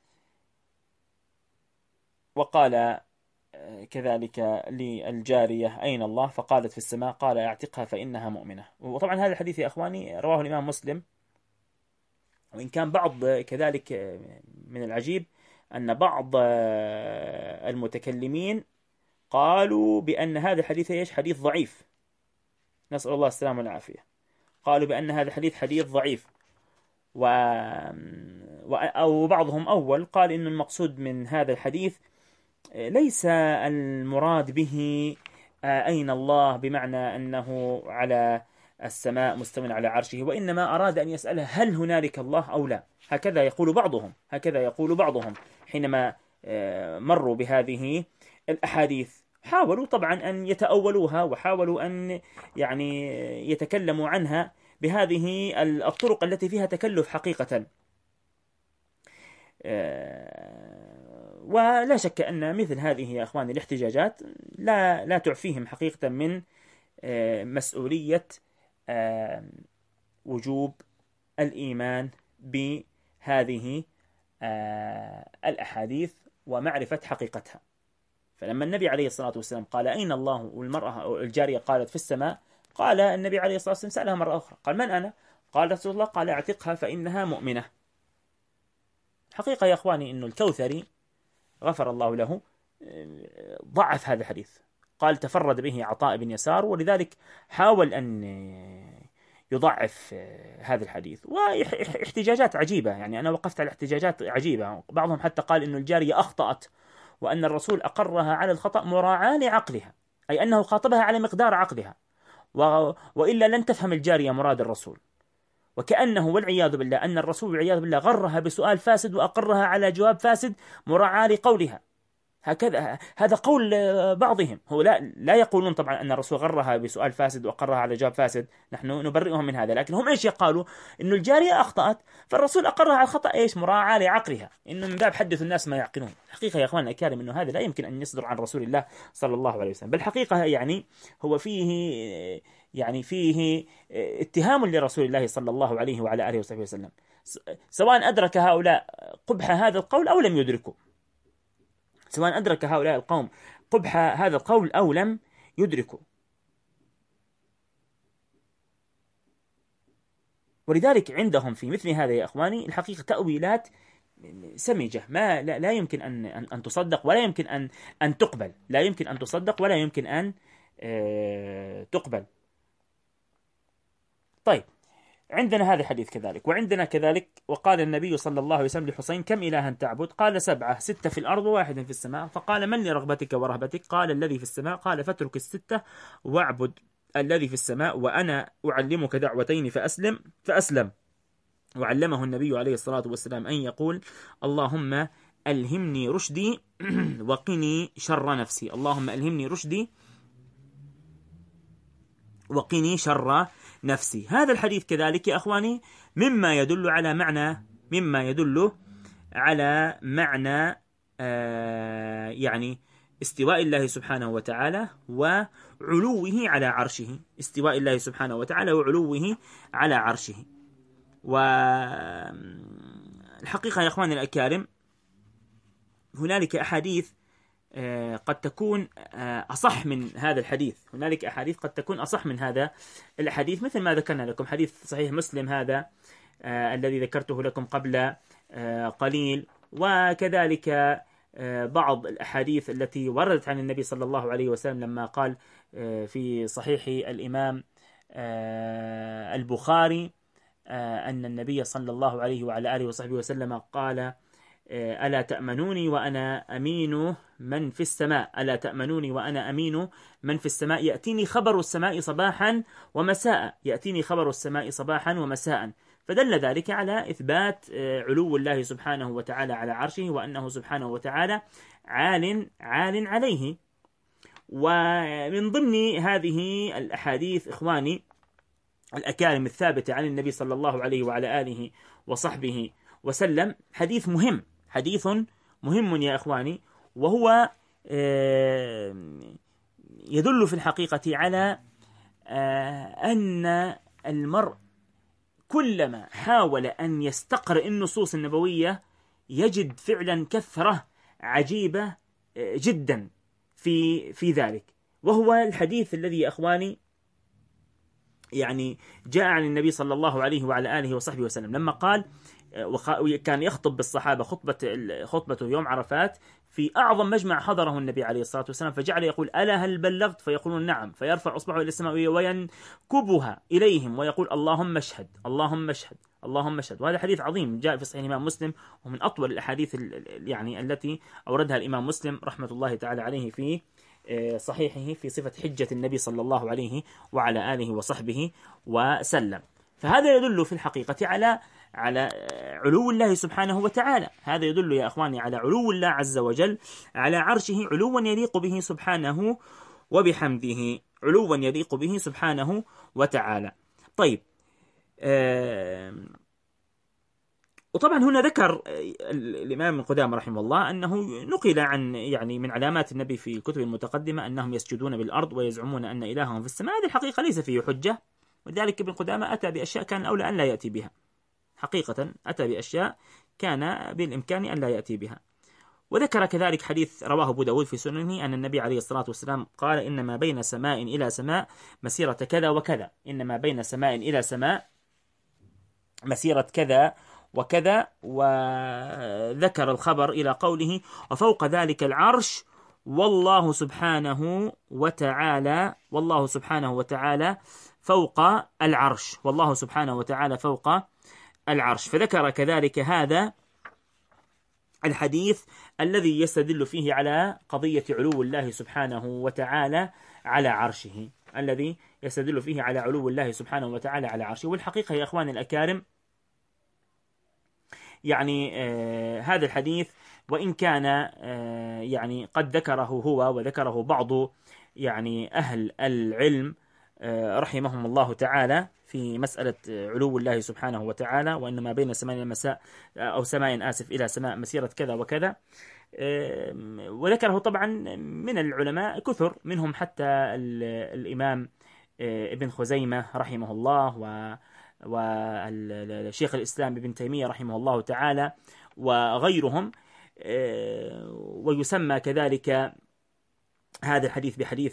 وقال كذلك للجارية أين الله؟ فقالت في السماء، قال اعتقها فإنها مؤمنة. وطبعا هذا الحديث يا أخواني رواه الإمام مسلم، وإن كان بعض كذلك من العجيب أن بعض المتكلمين قالوا بأن هذا الحديث ايش حديث ضعيف، نسأل الله السلامة والعافية. قالوا بأن هذا الحديث حديث ضعيف، و... أو بعضهم أول قال إن المقصود من هذا الحديث ليس المراد به أين الله بمعنى أنه على السماء مستوٍ على عرشه، وإنما أراد أن يسأله هل هنالك الله أو لا. هكذا يقول بعضهم هكذا يقول بعضهم حينما مروا بهذه الأحاديث. حاولوا طبعا أن يتأولوها، وحاولوا أن يعني يتكلموا عنها بهذه الطرق التي فيها تكلف حقيقة. ولا شك أن مثل هذه يا أخواني الاحتجاجات لا لا تعفيهم حقيقة من مسؤولية وجوب الإيمان بهذه الأحاديث ومعرفة حقيقتها. فلما النبي عليه الصلاة والسلام قال أين الله، والمرأة الجارية قالت في السماء، قال النبي عليه الصلاة والسلام سألها مرة أخرى، قال من أنا؟ قال رسول الله، قال اعتقها فإنها مؤمنة. حقيقة يا إخواني أن الكوثري غفر الله له ضعف هذا الحديث، قال تفرد به عطاء بن يسار، ولذلك حاول أن يضعف هذا الحديث. واحتجاجات عجيبة، يعني أنا وقفت على احتجاجات عجيبة، بعضهم حتى قال أن الجارية أخطأت وأن الرسول أقرها على الخطأ مراعاة لعقلها، أي أنه خاطبها على مقدار عقلها، و... وإلا لن تفهم الجارية مراد الرسول، وكأنه والعياذ بالله أن الرسول والعياذ بالله غرها بسؤال فاسد وأقرها على جواب فاسد مراعاة لقولها. هكذا هذا قول بعضهم، هو لا لا يقولون طبعا أن الرسول غرها بسؤال فاسد وأقرها على جواب فاسد، نحن نبرئهم من هذا، لكن هم إيش يقالوا؟ إنه الجارية أخطأت فالرسول أقرها على الخطأ، إيش؟ مراعاة لعقلها، إنه من باب حدث الناس ما يعقلون. حقيقة يا أخوان الكرام إنه هذا لا يمكن أن يصدر عن رسول الله صلى الله عليه وسلم، بالحقيقة يعني هو فيه يعني فيه اتهام لرسول الله صلى الله عليه وعلى آله وصحبه وسلم، سواء أدرك هؤلاء قبح هذا القول أو لم يدركوا، سواء أدرك هؤلاء القوم قبح هذا القول أو لم يدركوا. ولذلك عندهم في مثل هذا يا أخواني الحقيقة تأويلات سمجة، ما لا, لا يمكن أن أن تصدق ولا يمكن أن أن تقبل، لا يمكن أن تصدق ولا يمكن أن تقبل. طيب، عندنا هذا الحديث كذلك، وعندنا كذلك وقال النبي صلى الله عليه وسلم لحسين كم إلها تعبد؟ قال سبعة، ستة في الأرض وواحد في السماء. فقال من لرغبتك ورهبتك؟ قال الذي في السماء. قال فاترك الستة واعبد الذي في السماء، وأنا أعلمك دعوتين فأسلم فأسلم. وعلمه النبي عليه الصلاة والسلام أن يقول اللهم ألهمني رشدي وقني شر نفسي، اللهم ألهمني رشدي وقني شر نفسي. هذا الحديث كذلك يا أخواني مما يدل على معنى مما يدل على معنى آه يعني استواء الله سبحانه وتعالى وعلوه على عرشه، استواء الله سبحانه وتعالى وعلوه على عرشه. والحقيقة يا أخواني الأكارم هنالك أحاديث قد تكون أصح من هذا الحديث، هنالك أحاديث قد تكون أصح من هذا الحديث، مثل ما ذكرنا لكم حديث صحيح مسلم هذا آه الذي ذكرته لكم قبل آه قليل، وكذلك آه بعض الأحاديث التي وردت عن النبي صلى الله عليه وسلم لما قال آه في صحيح الإمام آه البخاري آه أن النبي صلى الله عليه وعلى آله وصحبه وسلم قال ألا تأمنوني وأنا أمين من في السماء، ألا تأمنوني وأنا أمين من في السماء، يأتيني خبر السماء صباحا ومساء، يأتيني خبر السماء صباحا ومساء. فدل ذلك على إثبات علو الله سبحانه وتعالى على عرشه، وأنه سبحانه وتعالى عال عال عليه. ومن ضمن هذه الأحاديث إخواني الأكارم الثابتة عن النبي صلى الله عليه وعلى آله وصحبه وسلم حديث مهم، حديث مهم يا إخواني، وهو يدل في الحقيقة على أن المرء كلما حاول أن يستقرئ النصوص النبوية يجد فعلا كثرة عجيبة جدا في في ذلك. وهو الحديث الذي يا إخواني يعني جاء عن النبي صلى الله عليه وعلى آله وصحبه وسلم لما قال، وكان يخطب بالصحابة خطبة خطبته يوم عرفات في أعظم مجمع حضره النبي عليه الصلاة والسلام، فجعل يقول ألا هل بلغت؟ فيقولون نعم، فيرفع إصبعه إلى السماء وينكبها إليهم ويقول اللهم اشهد اللهم اشهد اللهم اشهد. وهذا حديث عظيم جاء في صحيح الإمام مسلم، ومن أطول الأحاديث يعني التي أوردها الإمام مسلم رحمة الله تعالى عليه في صحيحه في صفة حجة النبي صلى الله عليه وعلى آله وصحبه وسلم. فهذا يدل في الحقيقة على على علو الله سبحانه وتعالى، هذا يدل يا أخواني على علو الله عز وجل على عرشه، علوا يليق به سبحانه وبحمده، علوا يليق به سبحانه وتعالى. طيب، آه وطبعا هنا ذكر الإمام ابن قدامة رحمه الله أنه نقل عن يعني من علامات النبي في الكتب المتقدمة أنهم يسجدون بالأرض ويزعمون أن إلههم في السماء. هذه الحقيقة ليس فيه حجة، ولذلك ابن قدامة أتى بأشياء كان الأولى أن لا يأتي بها، حقيقة أتى بأشياء كان بالإمكان أن لا يأتي بها. وذكر كذلك حديث رواه أبو داود في سننه أن النبي عليه الصلاة والسلام قال إنما بين سماء إلى سماء مسيرة كذا وكذا، إنما بين سماء إلى سماء مسيرة كذا وكذا، وذكر الخبر إلى قوله وفوق ذلك العرش والله سبحانه وتعالى، والله سبحانه وتعالى فوق العرش، والله سبحانه وتعالى فوق العرش. فذكر كذلك هذا الحديث الذي يستدل فيه على قضية علو الله سبحانه وتعالى على عرشه، الذي يستدل فيه على علو الله سبحانه وتعالى على عرشه. والحقيقة يا أخواني الأكارم، يعني آه هذا الحديث وإن كان آه يعني قد ذكره هو وذكره بعض يعني أهل العلم آه رحمهم الله تعالى في مسألة علو الله سبحانه وتعالى، وإنما بين سماء المساء أو سماء آسف إلى سماء مسيرة كذا وكذا، وذكره طبعا من العلماء كثر، منهم حتى الإمام ابن خزيمة رحمه الله والشيخ الإسلام ابن تيمية رحمه الله تعالى وغيرهم. ويسمى كذلك هذا الحديث بحديث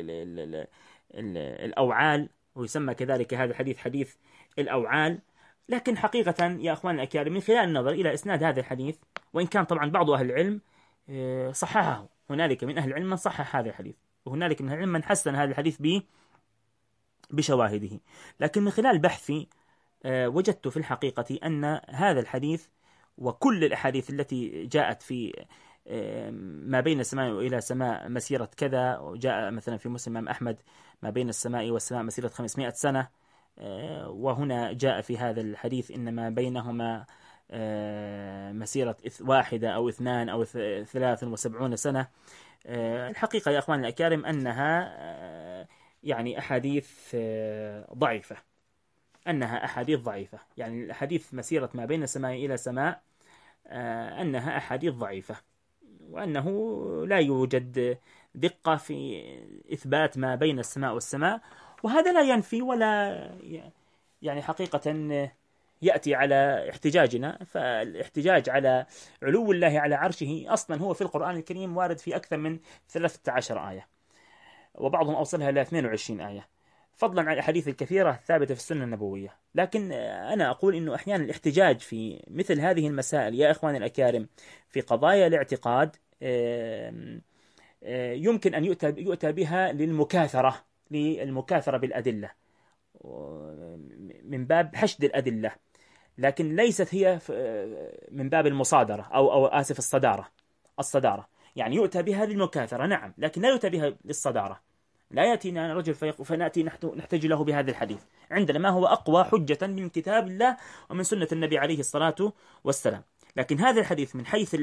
الأوعال، ويسمى كذلك هذا الحديث حديث الأوعال. لكن حقيقة يا أخوان الأكارم، من خلال النظر إلى إسناد هذا الحديث، وإن كان طبعا بعض أهل العلم صححه، هنالك من أهل العلم من صحح هذا الحديث، وهنالك من أهل العلم من حسن هذا الحديث بشواهده، لكن من خلال بحثي وجدت في الحقيقة أن هذا الحديث وكل الأحاديث التي جاءت في ما بين السماء وإلى سماء مسيرة كذا، وجاء مثلا في مسلم الإمام أحمد ما بين السماء والسماء مسيرة خمسمائة سنة، وهنا جاء في هذا الحديث إنما بينهما مسيرة واحدة أو اثنان أو ثلاث وسبعون سنة. الحقيقة يا أخوان الأكارم أنها يعني أحاديث ضعيفة، أنها أحاديث ضعيفة، يعني الأحاديث مسيرة ما بين السماء إلى سماء أنها أحاديث ضعيفة، وأنه لا يوجد دقة في إثبات ما بين السماء والسماء. وهذا لا ينفي ولا يعني حقيقة يأتي على احتجاجنا، فالاحتجاج على علو الله على عرشه أصلا هو في القرآن الكريم وارد في أكثر من ثلاثة عشر آية، وبعضهم أوصلها إلى اثنين وعشرين آية، فضلا عن الأحاديث الكثيرة الثابتة في السنة النبوية. لكن أنا أقول إنه أحيانا الاحتجاج في مثل هذه المسائل يا إخواني الأكارم في قضايا الاعتقاد يمكن أن يؤتى يؤتى بها للمكاثرة للمكاثرة بالأدلة من باب حشد الأدلة، لكن ليست هي من باب المصادرة أو أو آسف الصدارة الصدارة يعني يؤتى بها للمكاثرة نعم، لكن لا يؤتى بها للصدارة. لا يأتينا رجل فنأتي نحتج له بهذا الحديث عندنا ما هو أقوى حجة من كتاب الله ومن سنة النبي عليه الصلاة والسلام. لكن هذا الحديث من حيث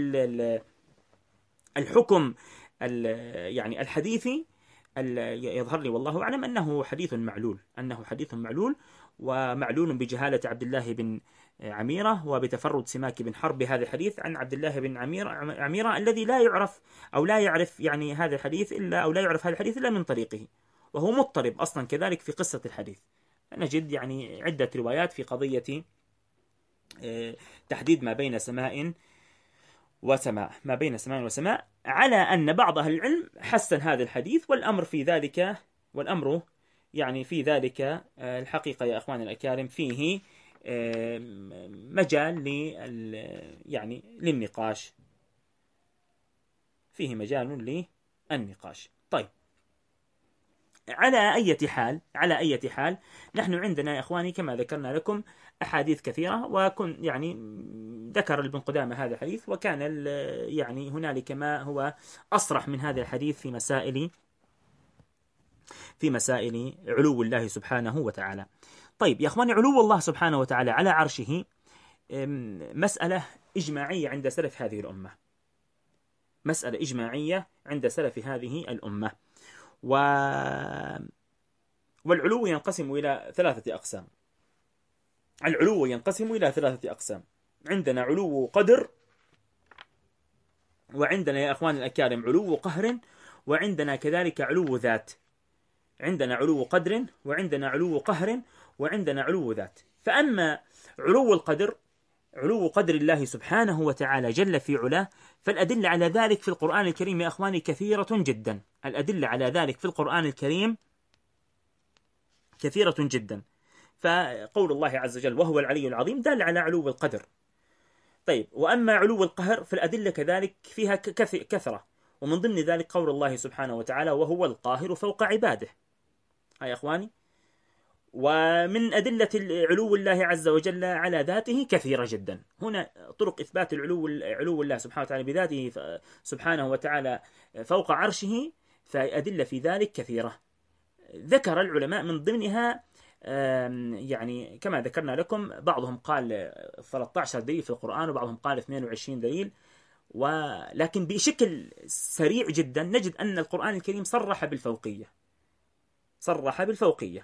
الحكم يعني الحديثي يظهر لي والله أعلم أنه حديث معلول، أنه حديث معلول ومعلول بجهالة عبد الله بن عميرة وبتفرد سماك بن حرب بهذا الحديث عن عبد الله بن عميرة, عميرة الذي لا يعرف أو لا يعرف يعني هذا الحديث إلا أو لا يعرف هذا الحديث إلا من طريقه، وهو مضطرب أصلا كذلك في قصة الحديث. نجد يعني عدة روايات في قضية تحديد ما بين سماء وسماء ما بين سماء وسماء، على أن بعض أهل العلم حسن هذا الحديث، والأمر في ذلك والأمر يعني في ذلك الحقيقة يا أخواني الأكارم فيه مجال يعني للنقاش، فيه مجال للنقاش. طيب، على أي حال على أي حال نحن عندنا يا إخواني كما ذكرنا لكم أحاديث كثيرة، وكن يعني ذكر ابن قدامة هذا الحديث، وكان يعني هنالك ما هو أصرح من هذا الحديث في مسائل في مسائل علو الله سبحانه وتعالى. طيب يا إخواني، علو الله سبحانه وتعالى على عرشه مسألة إجماعية عند سلف هذه الأمة، مسألة إجماعية عند سلف هذه الأمة. و... والعلو ينقسم إلى ثلاثة أقسام. العلو ينقسم إلى ثلاثة أقسام، عندنا علو قدر، وعندنا يا أخوان الأكارم علو قهر، وعندنا كذلك علو ذات. عندنا علو قدر وعندنا علو قهر وعندنا علو ذات. فأما علو القدر علو قدر الله سبحانه وتعالى جل في علاه، فالأدلة على ذلك في القرآن الكريم يا أخواني كثيرة جدا. الأدلة على ذلك في القرآن الكريم كثيرة جدا. فقول الله عز وجل وهو العلي العظيم دل على علو القدر. طيب، وأما علو القهر فالأدلة كذلك فيها كثرة، ومن ضمن ذلك قول الله سبحانه وتعالى وهو القاهر فوق عباده. هاي يا أخواني، ومن أدلة علو الله عز وجل على ذاته كثيرة جدا. هنا طرق إثبات العلو علو الله سبحانه وتعالى بذاته سبحانه وتعالى فوق عرشه، فأدلة في ذلك كثيرة. ذكر العلماء من ضمنها يعني كما ذكرنا لكم، بعضهم قال ثلاثة عشر دليل في القرآن، وبعضهم قال اثنين وعشرين دليل، ولكن بشكل سريع جدا نجد أن القرآن الكريم صرح بالفوقية صرح بالفوقية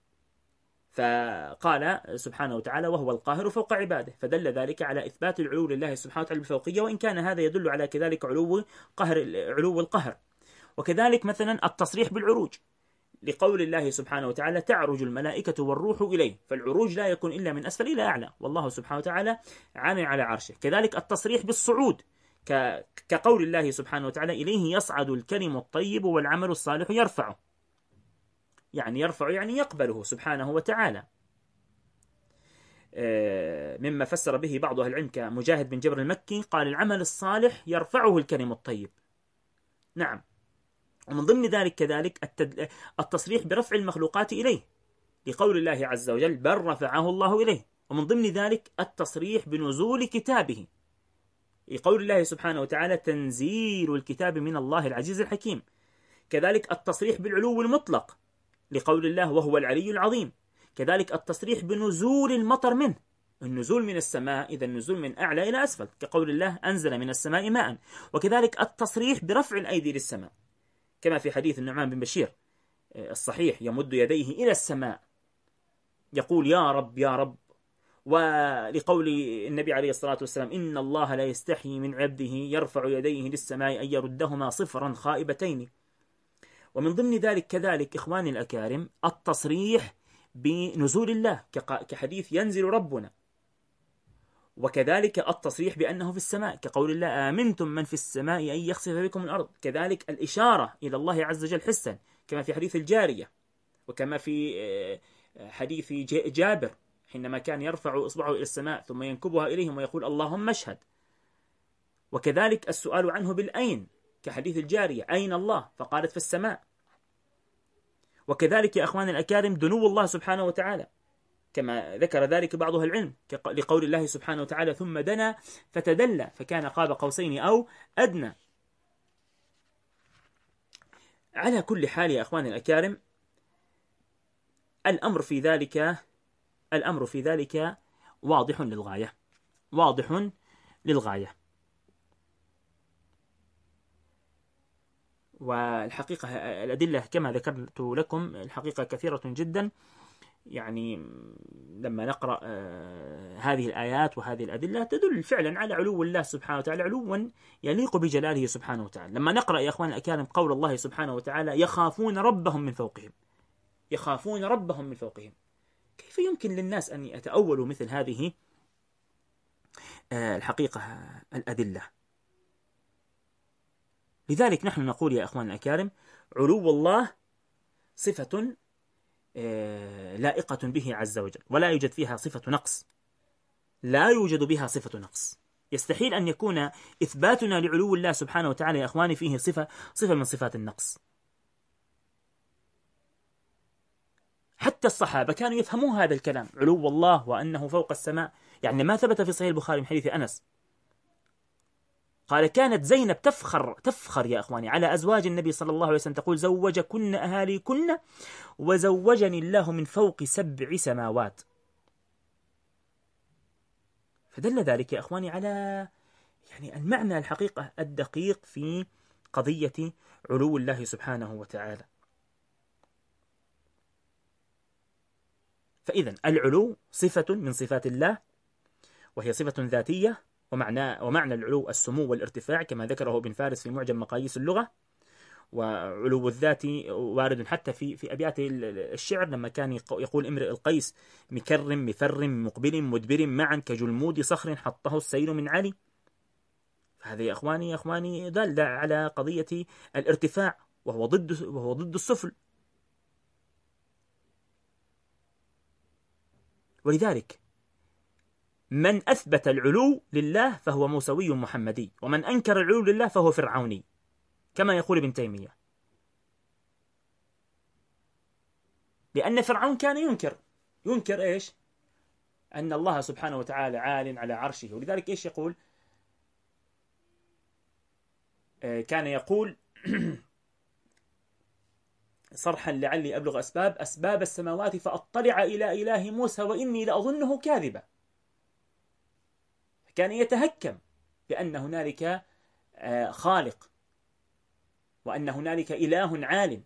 فقال سبحانه وتعالى وهو القاهر فوق عباده، فدل ذلك على إثبات العلو لله سبحانه وتعالى بالفوقية، وإن كان هذا يدل على كذلك علو قهر علو القهر. وكذلك مثلا التصريح بالعروج لقول الله سبحانه وتعالى تعرج الملائكة والروح إليه، فالعروج لا يكون إلا من أسفل إلى أعلى، والله سبحانه وتعالى عال على عرشه. كذلك التصريح بالصعود كقول الله سبحانه وتعالى إليه يصعد الكلم الطيب والعمل الصالح يرفعه، يعني يرفع يعني يقبله سبحانه وتعالى، مما فسر به بعض أهل العلم كمجاهد بن جبر المكي قال العمل الصالح يرفعه الكلم الطيب. نعم. ومن ضمن ذلك كذلك التصريح برفع المخلوقات إليه لقول الله عز وجل بل رفعه الله إليه. ومن ضمن ذلك التصريح بنزول كتابه لقول الله سبحانه وتعالى تنزيل الكتاب من الله العزيز الحكيم. كذلك التصريح بالعلو المطلق لقول الله وهو العلي العظيم. كذلك التصريح بنزول المطر منه، النزول من السماء، إذا النزول من أعلى إلى أسفل كقول الله أنزل من السماء ماء. وكذلك التصريح برفع الأيدي للسماء كما في حديث النعمان بن بشير الصحيح يمد يديه إلى السماء يقول يا رب يا رب. ولقول النبي عليه الصلاة والسلام إن الله لا يستحي من عبده يرفع يديه للسماء أن يردهما صفرا خائبتين. ومن ضمن ذلك كذلك إخواني الأكارم التصريح بنزول الله كحديث ينزل ربنا، وكذلك التصريح بأنه في السماء كقول الله آمنتم من في السماء أن يخسف بكم الأرض. كذلك الإشارة إلى الله عز وجل حسا كما في حديث الجارية، وكما في حديث جابر حينما كان يرفع إصبعه إلى السماء ثم ينكبها إليهم ويقول اللهم اشهد. وكذلك السؤال عنه بالأين كحديث الجارية أين الله فقالت في السماء. وكذلك يا أخوان الأكارم دنو الله سبحانه وتعالى كما ذكر ذلك بعض أهل العلم لقول الله سبحانه وتعالى ثم دنا فتدلى فكان قاب قوسين أو أدنى. على كل حال يا أخوان الأكارم الأمر في ذلك الأمر في ذلك واضح للغاية واضح للغاية. والحقيقة الأدلة كما ذكرت لكم الحقيقة كثيرة جدا، يعني لما نقرأ هذه الآيات وهذه الأدلة تدل فعلا على علو الله سبحانه وتعالى علوا يليق بجلاله سبحانه وتعالى. لما نقرأ يا أخوان الأكارم قول الله سبحانه وتعالى يخافون ربهم من فوقهم يخافون ربهم من فوقهم، كيف يمكن للناس أن يتأولوا مثل هذه الحقيقة الأدلة؟ لذلك نحن نقول يا أخوان الأكارم علو الله صفة لائقة به عز وجل، ولا يوجد فيها صفة نقص لا يوجد بها صفة نقص. يستحيل أن يكون إثباتنا لعلو الله سبحانه وتعالى يا أخواني فيه صفة صفة من صفات النقص. حتى الصحابة كانوا يفهمون هذا الكلام علو الله وأنه فوق السماء. يعني ما ثبت في صحيح البخاري من حديث أنس قال كانت زينب تفخر تفخر يا أخواني على أزواج النبي صلى الله عليه وسلم تقول زوجكن أهاليكن وزوجني الله من فوق سبع سماوات. فدل ذلك يا أخواني على يعني المعنى الحقيقة الدقيق في قضية علو الله سبحانه وتعالى. فإذا العلو صفة من صفات الله وهي صفة ذاتية، ومعنى ومعنى العلو السمو والارتفاع كما ذكره ابن فارس في معجم مقاييس اللغة. وعلو الذات وارد حتى في في أبيات الشعر، لما كان يقول امرئ القيس: مكرم مفر مقبل مدبر معا كجلمود صخر حطه السيل من علي. فهذا يا إخواني يا إخواني دل على قضية الارتفاع، وهو ضد وهو ضد السفل. ولذلك من أثبت العلو لله فهو موسوي محمدي، ومن أنكر العلو لله فهو فرعوني، كما يقول ابن تيمية. لأن فرعون كان ينكر ينكر إيش؟ أن الله سبحانه وتعالى عال على عرشه. ولذلك إيش يقول؟ آه كان يقول صرحا لعلي أبلغ أسباب أسباب السماوات فأطلع إلى إله موسى وإني لأظنه كاذبا. كان يتهكم بأن هنالك آه خالق، وأن هنالك إله عال.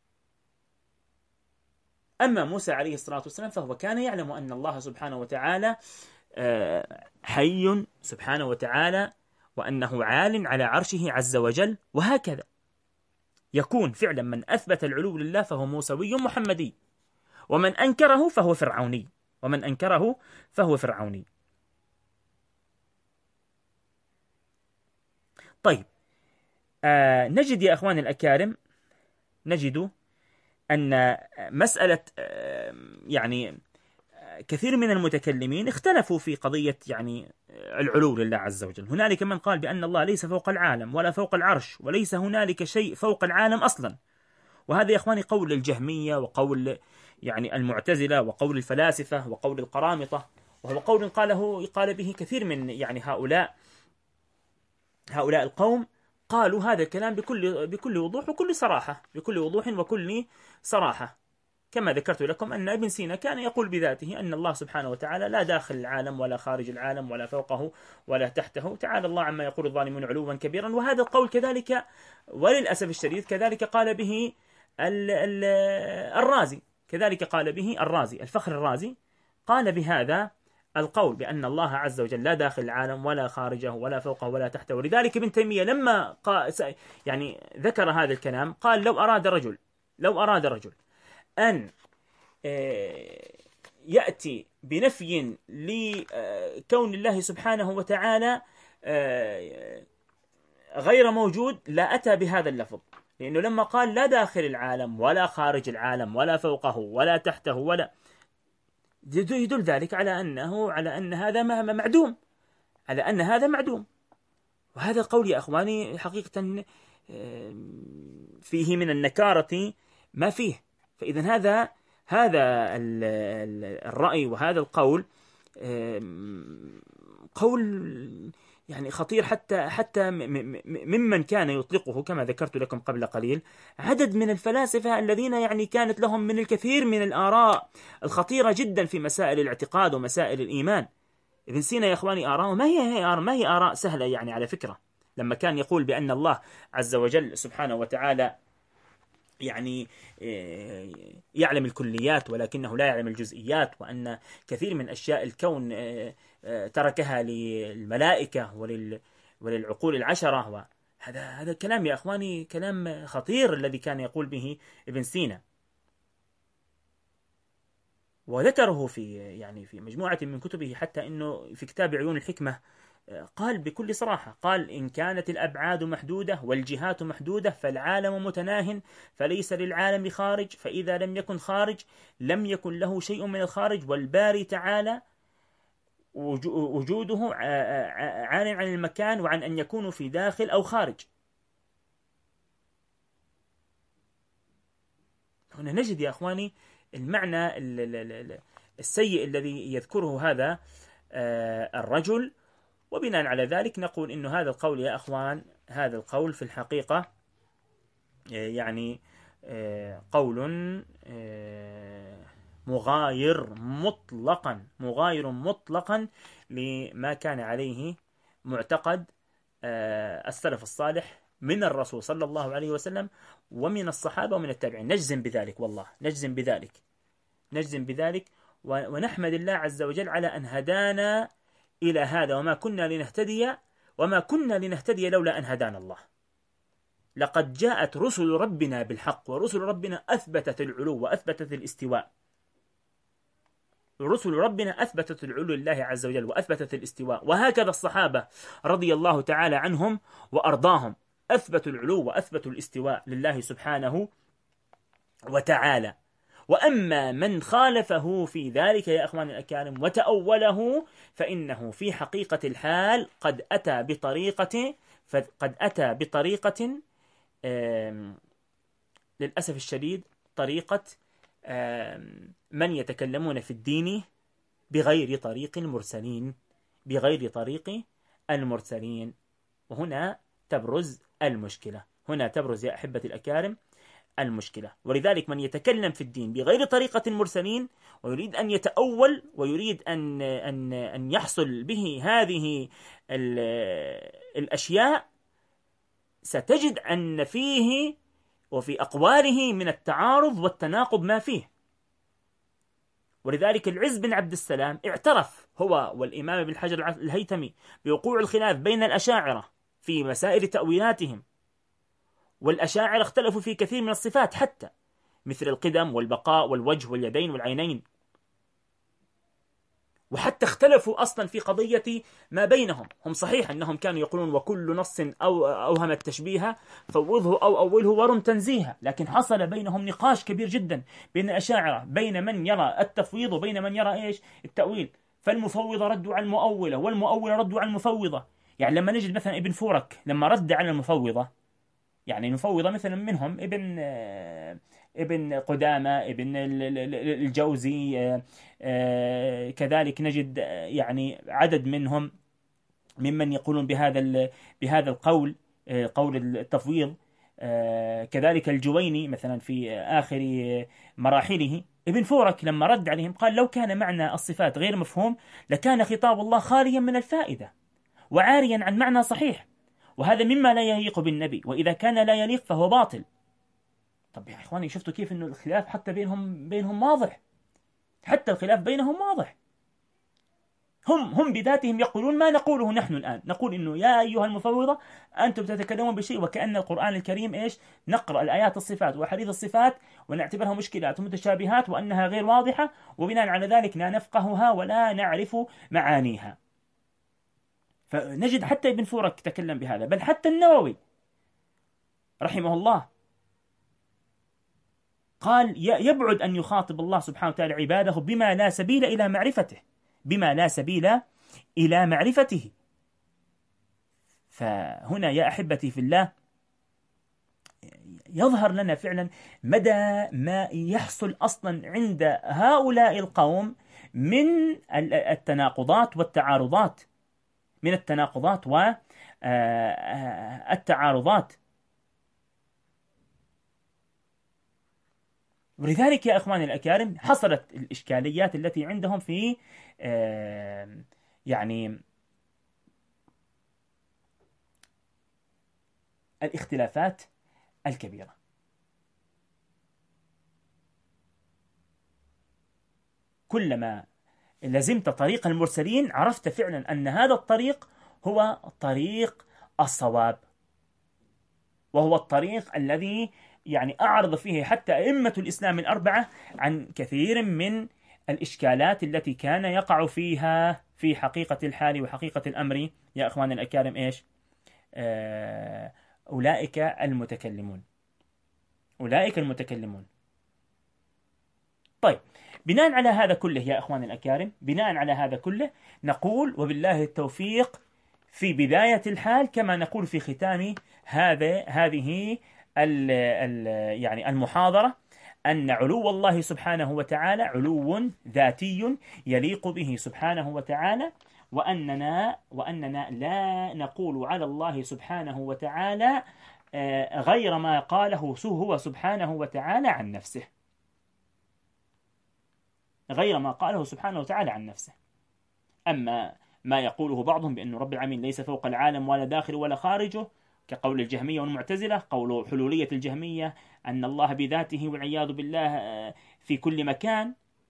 أما موسى عليه الصلاة والسلام فهو كان يعلم أن الله سبحانه وتعالى حي سبحانه وتعالى، وأنه عال على عرشه عز وجل. وهكذا يكون فعلا من أثبت العلو لله فهو موسوي محمدي، ومن أنكره فهو فرعوني ومن أنكره فهو فرعوني. طيب، آه نجد يا أخواني الأكارم، نجد أن مسألة يعني كثير من المتكلمين اختلفوا في قضية يعني العلو لله عز وجل. هنالك من قال بأن الله ليس فوق العالم ولا فوق العرش، وليس هنالك شيء فوق العالم أصلا. وهذا يا إخواني قول الجهمية، وقول يعني المعتزلة، وقول الفلاسفة، وقول القرامطة، وهو قول قاله قال به كثير من يعني هؤلاء هؤلاء القوم. قالوا هذا الكلام بكل بكل وضوح وكل صراحة بكل وضوح وكل صراحة. كما ذكرت لكم أن ابن سينا كان يقول بذاته أن الله سبحانه وتعالى لا داخل العالم ولا خارج العالم ولا فوقه ولا تحته، تعالى الله عما يقول الظالمون علوا كبيرا. وهذا القول كذلك وللأسف الشديد كذلك قال به ال ال الرازي كذلك قال به الرازي الفخر الرازي قال بهذا القول بأن الله عز وجل لا داخل العالم ولا خارجه ولا فوقه ولا تحته. ولذلك ابن تيمية لما قال يعني ذكر هذا الكلام قال: لو أراد رجل لو أراد رجل أن يأتي بنفي لكون الله سبحانه وتعالى غير موجود لا أتى بهذا اللفظ، لأنه لما قال لا داخل العالم ولا خارج العالم ولا فوقه ولا تحته ولا يدل ذلك على أنه على أن هذا معدوم على أن هذا معدوم. وهذا القول يا أخواني حقيقة فيه من النكارة ما فيه. فإذا هذا هذا الرأي وهذا القول قول يعني خطير، حتى حتى ممن كان يطلقه كما ذكرت لكم قبل قليل عدد من الفلاسفة الذين يعني كانت لهم من الكثير من الآراء الخطيرة جدا في مسائل الاعتقاد ومسائل الإيمان. ابن سينا يا إخواني آراء ما هي آراء ما هي آراء سهلة يعني على فكرة. لما كان يقول بأن الله عز وجل سبحانه وتعالى يعني يعلم الكليات ولكنه لا يعلم الجزئيات، وأن كثير من أشياء الكون تركها للملائكة وللعقول العشرة. هذا هذا الكلام يا أخواني كلام خطير الذي كان يقول به ابن سينا، وذكره في يعني في مجموعة من كتبه، حتى إنه في كتاب عيون الحكمة قال بكل صراحة، قال: إن كانت الأبعاد محدودة والجهات محدودة فالعالم متناه، فليس للعالم خارج، فإذا لم يكن خارج لم يكن له شيء من الخارج، والباري تعالى وجوده عان عن المكان وعن أن يكون في داخل أو خارج. هنا نجد يا أخواني المعنى السيء الذي يذكره هذا الرجل، وبناء على ذلك نقول إنه هذا القول يا أخوان هذا القول في الحقيقة يعني قول مغاير مطلقا مغاير مطلقا لما كان عليه معتقد السلف الصالح من الرسول صلى الله عليه وسلم ومن الصحابة ومن التابعين. نجزم بذلك، والله نجزم بذلك نجزم بذلك ونحمد الله عز وجل على أن هدانا إلى هذا، وما كنا لنهتدي وما كنا لنهتدي لولا أن هدانا الله. لقد جاءت رسل ربنا بالحق، ورسل ربنا أثبتت العلو وأثبتت الاستواء. رسل ربنا أثبتت العلو لله عز وجل وأثبتت الاستواء، وهكذا الصحابة رضي الله تعالى عنهم وأرضاهم أثبتوا العلو وأثبتوا الاستواء لله سبحانه وتعالى. وأما من خالفه في ذلك يا أخواني الأكارم وتأوله، فإنه في حقيقة الحال قد أتى بطريقة قد أتى بطريقة للأسف الشديد طريقة من يتكلمون في الدين بغير طريق المرسلين، بغير طريق المرسلين. وهنا تبرز المشكلة، هنا تبرز يا أحبتي الأكارم المشكلة. ولذلك من يتكلم في الدين بغير طريقة المرسلين ويريد أن يتأول ويريد أن أن أن يحصل به هذه الأشياء، ستجد أن فيه وفي أقواله من التعارض والتناقض ما فيه. ولذلك العز بن عبد السلام اعترف هو والإمام ابن حجر الهيثمي بوقوع الخلاف بين الأشاعرة في مسائل تأويلاتهم، والأشاعرة اختلفوا في كثير من الصفات حتى مثل القدم والبقاء والوجه واليدين والعينين، وحتى اختلفوا أصلا في قضية ما بينهم. هم صحيح أنهم كانوا يقولون وكل نص أو أوهم التشبيه فوضه أو أوله ورم تنزيها، لكن حصل بينهم نقاش كبير جدا بين الأشاعرة، بين من يرى التفويض وبين من يرى إيش التأويل. فالمفوضة ردوا على المؤولة والمؤولة ردوا على المفوضة. يعني لما نجد مثلا ابن فورك لما رد على المفوضة، يعني المفوضة مثلا منهم ابن ابن قدامة، ابن الجوزي، كذلك نجد يعني عدد منهم ممن يقولون بهذا بهذا القول، قول التفويض. كذلك الجويني مثلا في آخر مراحله. ابن فورك لما رد عليهم قال لو كان معنى الصفات غير مفهوم لكان خطاب الله خاليا من الفائدة وعاريا عن معنى صحيح، وهذا مما لا يليق بالنبي، وإذا كان لا يليق فهو باطل. طب يا إخواني شفتوا كيف إنه الخلاف حتى بينهم بينهم واضح، حتى الخلاف بينهم واضح. هم هم بذاتهم يقولون ما نقوله نحن الآن، نقول إنه يا أيها المفوضة أنتم تتكلمون بشيء وكأن القرآن الكريم إيش نقرأ الآيات الصفات وحديث الصفات ونعتبرها مشكلات ومتشابهات وأنها غير واضحة، وبناء على ذلك لا نفقهها ولا نعرف معانيها. فنجد حتى ابن فورك تكلم بهذا، بل حتى النووي رحمه الله قال يبعد أن يخاطب الله سبحانه وتعالى عباده بما لا سبيل إلى معرفته، بما لا سبيل إلى معرفته. فهنا يا أحبتي في الله يظهر لنا فعلا مدى ما يحصل أصلا عند هؤلاء القوم من التناقضات والتعارضات، من التناقضات والتعارضات. ولذلك يا أخواني الأكارم حصلت الإشكاليات التي عندهم في يعني الاختلافات الكبيرة. كلما لزمت طريق المرسلين عرفت فعلا أن هذا الطريق هو طريق الصواب، وهو الطريق الذي يعني أعرض فيه حتى أئمة الإسلام الأربعة عن كثير من الإشكالات التي كان يقع فيها في حقيقة الحال وحقيقة الأمر يا أخوان الأكارم إيش آه أولئك المتكلمون، أولئك المتكلمون. طيب بناء على هذا كله يا أخوان الأكارم، بناء على هذا كله نقول وبالله التوفيق في بداية الحال كما نقول في ختام هذا هذه ال ال يعني المحاضرة، أن علو الله سبحانه وتعالى علو ذاتي يليق به سبحانه وتعالى، وأننا وأننا لا نقول على الله سبحانه وتعالى غير ما قاله هو سبحانه وتعالى عن نفسه، غير ما قاله سبحانه وتعالى عن نفسه. أما ما يقوله بعضهم بأن رب العالمين ليس فوق العالم ولا داخل ولا خارجه كقول الجهمية والمعتزلة، قول حلولية الجهمية أن الله بذاته والعياذ بالله في كل مكان،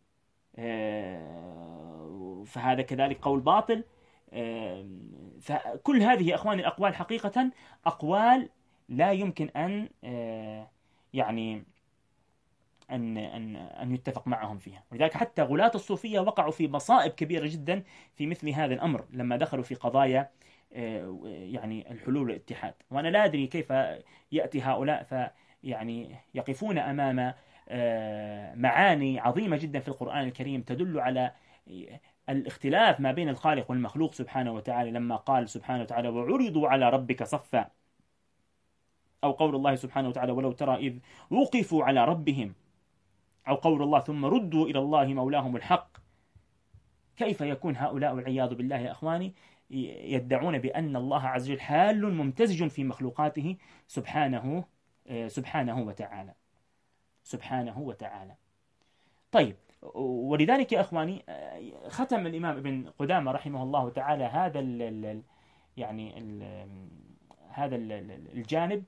فهذا كذلك قول باطل. فكل هذه أخواني الأقوال حقيقة أقوال لا يمكن أن آه، يعني أن أن أن يتفق معهم فيها. ولذلك حتى غلاة الصوفية وقعوا في مصائب كبيرة جدا في مثل هذا الأمر لما دخلوا في قضايا آه، يعني الحلول والاتحاد. وأنا لا أدري كيف يأتي هؤلاء ف يعني يقفون أمام آه، معاني عظيمة جدا في القرآن الكريم تدل على الاختلاف ما بين الخالق والمخلوق سبحانه وتعالى، لما قال سبحانه وتعالى وعرضوا على ربك صفا، أو قول الله سبحانه وتعالى ولو ترى إذ وقفوا على ربهم، أو قول الله ثم ردوا إلى الله مولاهم الحق. كيف يكون هؤلاء والعياذ بالله يا أخواني يدعون بأن الله عز وجل حال ممتزج في مخلوقاته سبحانه سبحانه وتعالى سبحانه وتعالى. طيب، ولذلك يا أخواني ختم الإمام ابن قدامة رحمه الله تعالى هذا ال يعني ال هذا الجانب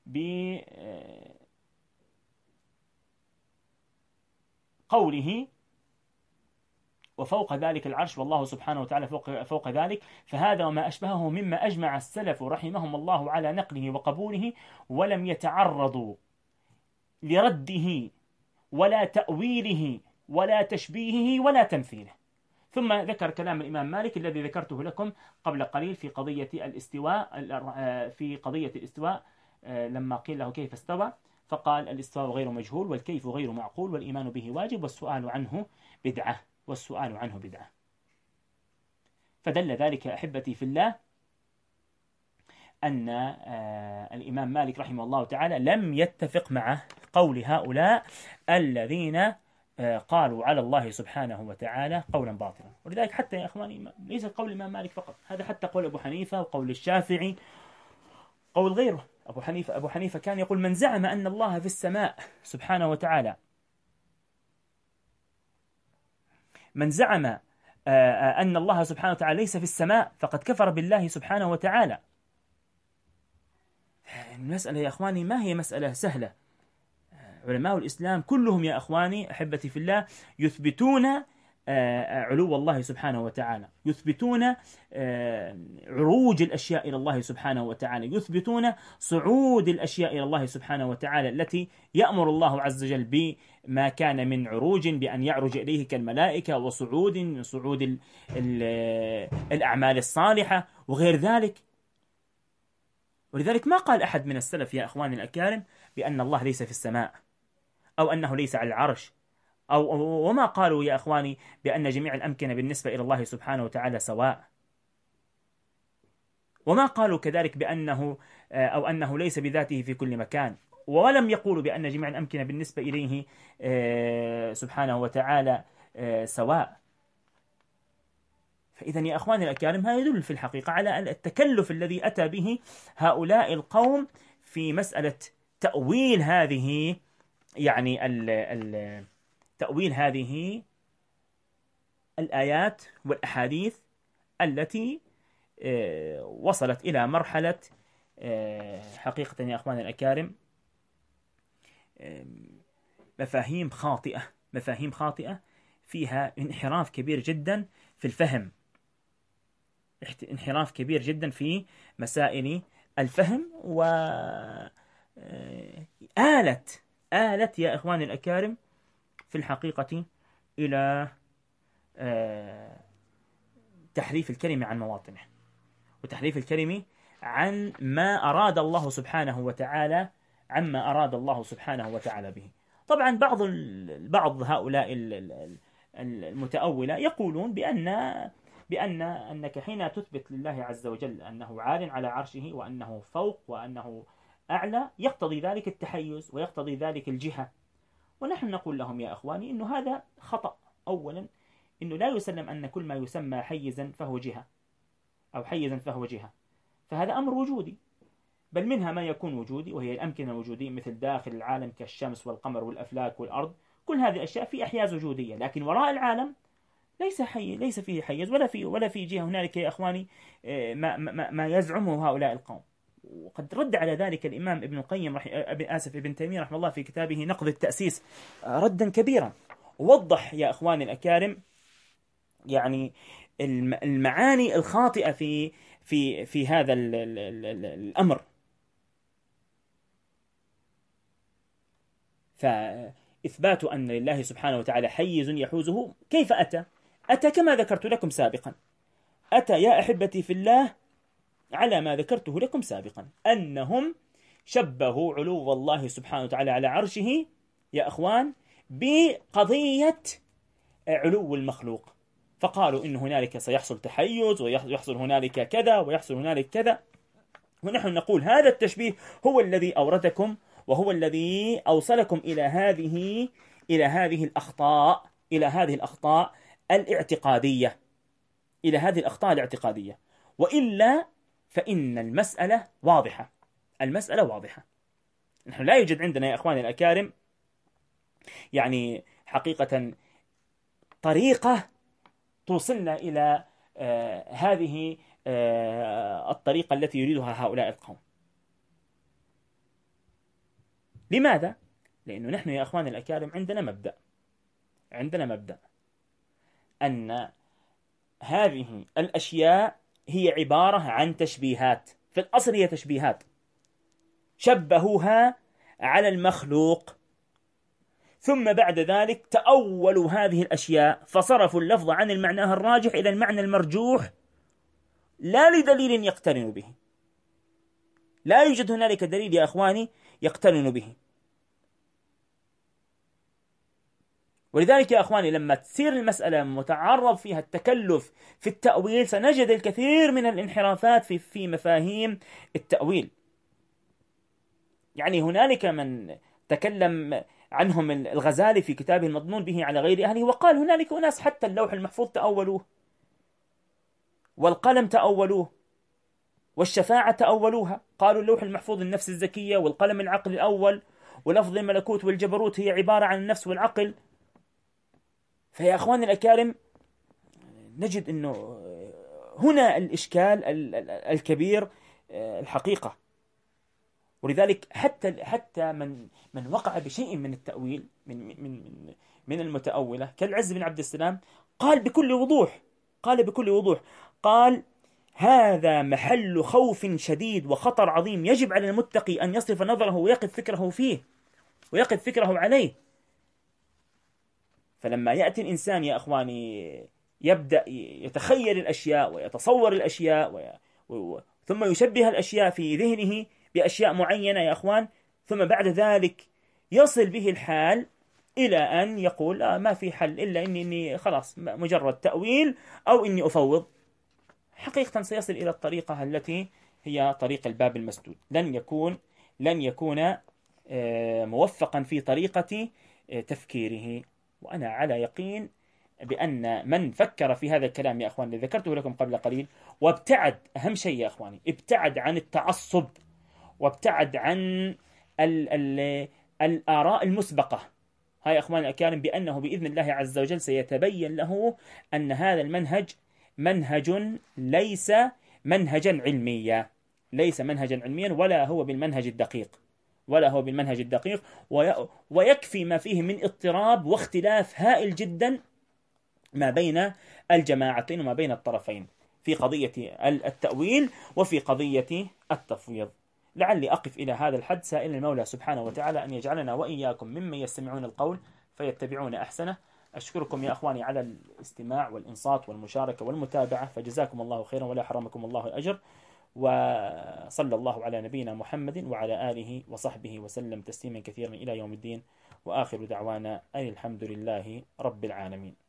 بقوله وفوق ذلك العرش والله سبحانه وتعالى فوق, فوق ذلك، فهذا وما أشبهه مما أجمع السلف رحمهم الله على نقله وقبوله، ولم يتعرضوا لرده ولا تأويله ولا تشبيهه ولا تمثيله. ثم ذكر كلام الإمام مالك الذي ذكرته لكم قبل قليل في قضية الاستواء في قضية الاستواء لما قيل له كيف استوى، فقال الاستواء غير مجهول والكيف غير معقول والإيمان به واجب والسؤال عنه بدعة والسؤال عنه بدعة. فدل ذلك أحبتي في الله أن الإمام مالك رحمه الله تعالى لم يتفق مع قول هؤلاء الذين قالوا على الله سبحانه وتعالى قولا باطلا. ولذلك حتى يا أخواني ليس قول الإمام مالك فقط، هذا حتى قول أبو حنيفة وقول الشافعي قول غيره. أبو حنيفة أبو حنيفة كان يقول من زعم أن الله في السماء سبحانه وتعالى من زعم أن الله سبحانه وتعالى ليس في السماء فقد كفر بالله سبحانه وتعالى. المسألة يا أخواني ما هي مسألة سهلة. علماء الإسلام كلهم يا أخواني أحبتي في الله يثبتون علو الله سبحانه وتعالى، يثبتون عروج الأشياء إلى الله سبحانه وتعالى، يثبتون صعود الأشياء إلى الله سبحانه وتعالى التي يأمر الله عز وجل بما كان من عروج بأن يعرج إليه كالملائكة، وصعود من صعود ال ال الأعمال الصالحة وغير ذلك. ولذلك ما قال أحد من السلف يا أخواني الأكارم بأن الله ليس في السماء أو أنه ليس على العرش، أو وما قالوا يا أخواني بأن جميع الأمكنة بالنسبة إلى الله سبحانه وتعالى سواء، وما قالوا كذلك بأنه أو أنه ليس بذاته في كل مكان، ولم يقولوا بأن جميع الأمكنة بالنسبة إليه سبحانه وتعالى سواء. فإذا يا أخواني الأكارم هذا يدل في الحقيقة على التكلف الذي أتى به هؤلاء القوم في مسألة تأويل هذه يعني ال ال تأويل هذه الآيات والأحاديث التي وصلت إلى مرحلة حقيقة يا أخواني الأكارم مفاهيم خاطئة مفاهيم خاطئة فيها انحراف كبير جدا في الفهم، انحراف كبير جدا في مسائل الفهم، وآلت آلت يا إخواني الأكارم في الحقيقة إلى تحريف الكلمة عن مواطنه، وتحريف الكلمة عن ما أراد الله سبحانه وتعالى عما أراد الله سبحانه وتعالى به. طبعا بعض بعض هؤلاء المتأولة يقولون بأن بأن أنك حين تثبت لله عز وجل أنه عال على عرشه وأنه فوق وأنه أعلى يقتضي ذلك التحيز ويقتضي ذلك الجهة. ونحن نقول لهم يا أخواني إنه هذا خطأ. أولا إنه لا يسلم أن كل ما يسمى حيزا فهو جهة أو حيزا فهو جهة، فهذا أمر وجودي، بل منها ما يكون وجودي وهي الأمكنة الوجودية مثل داخل العالم كالشمس والقمر والأفلاك والأرض، كل هذه الأشياء في أحياز وجودية، لكن وراء العالم ليس حي ليس فيه حيز ولا في ولا في جهة هنالك يا إخواني ما ما, ما يزعمه هؤلاء القوم. وقد رد على ذلك الإمام ابن القيم رح... آسف ابن تيمية رحمه الله في كتابه نقض التأسيس ردا كبيرا، ووضح يا إخواني الأكارم يعني المعاني الخاطئة في في في هذا ال ال ال الأمر. فإثبات أن لله سبحانه وتعالى حيز يحوزه كيف أتى؟ أتى كما ذكرت لكم سابقا، أتى يا أحبتي في الله على ما ذكرته لكم سابقا، أنهم شبهوا علو الله سبحانه وتعالى على عرشه يا أخوان بقضية علو المخلوق، فقالوا إن هنالك سيحصل تحيز ويحصل هنالك كذا ويحصل هنالك كذا، ونحن نقول هذا التشبيه هو الذي أوردكم وهو الذي أوصلكم إلى هذه إلى هذه الأخطاء إلى هذه الأخطاء الاعتقادية إلى هذه الأخطاء الاعتقادية وإلا فإن المسألة واضحة، المسألة واضحة. نحن لا يوجد عندنا يا أخواني الأكارم يعني حقيقة طريقة توصلنا إلى آه هذه آه الطريقة التي يريدها هؤلاء القوم. لماذا؟ لأنه نحن يا أخواني الأكارم عندنا مبدأ عندنا مبدأ أن هذه الأشياء هي عبارة عن تشبيهات، في الأصل هي تشبيهات شبهوها على المخلوق، ثم بعد ذلك تأولوا هذه الأشياء فصرفوا اللفظ عن المعنى الراجح إلى المعنى المرجوح لا لدليل يقترن به، لا يوجد هنالك دليل يا أخواني يقترن به. ولذلك يا أخواني لما تصير المسألة متعرض فيها التكلف في التأويل سنجد الكثير من الانحرافات في في مفاهيم التأويل. يعني هنالك من تكلم عنهم الغزالي في كتابه المضمون به على غير أهله وقال هنالك أناس حتى اللوح المحفوظ تأولوه، والقلم تأولوه، والشفاعة تأولوها، قالوا اللوح المحفوظ النفس الزكية، والقلم العقل الأول، ولفظ الملكوت والجبروت هي عبارة عن النفس والعقل. فيا أخواني الأكارم نجد أنه هنا الإشكال الكبير الحقيقة. ولذلك حتى حتى من من وقع بشيء من التأويل من من من المتأولة كالعز بن عبد السلام قال بكل وضوح قال بكل وضوح قال هذا محل خوف شديد وخطر عظيم، يجب على المتقي أن يصرف نظره ويقف فكره فيه ويقف فكره عليه. فلما يأتي الإنسان يا أخواني يبدأ يتخيل الأشياء ويتصور الأشياء وي... و... ثم يشبه الأشياء في ذهنه بأشياء معينة يا أخوان، ثم بعد ذلك يصل به الحال إلى أن يقول آه ما في حل إلا إني, إني خلاص مجرد تأويل أو إني أفوض. حقيقة سيصل إلى الطريقة التي هي طريق الباب المسدود، لن يكون لن يكون موفقا في طريقة تفكيره. وأنا على يقين بأن من فكر في هذا الكلام يا أخواني اللي ذكرته لكم قبل قليل وابتعد، أهم شيء يا أخواني ابتعد عن التعصب وابتعد عن ال ال الآراء المسبقة، هاي أخواني الأكارم، بأنه بإذن الله عز وجل سيتبين له أن هذا المنهج منهج ليس منهجا علميا ليس منهجا علميا ولا هو بالمنهج الدقيق ولا هو بالمنهج الدقيق ويكفي ما فيه من اضطراب واختلاف هائل جدا ما بين الجماعتين وما بين الطرفين في قضية التأويل وفي قضية التفويض. لعلي أقف إلى هذا الحد سائل المولى سبحانه وتعالى أن يجعلنا وإياكم ممن يستمعون القول فيتبعون أحسنه. أشكركم يا أخواني على الاستماع والإنصات والمشاركة والمتابعة، فجزاكم الله خيرا ولا حرمكم الله الأجر، وصلى الله على نبينا محمد وعلى آله وصحبه وسلم تسليما كثيرا إلى يوم الدين، وآخر دعوانا أن الحمد لله رب العالمين.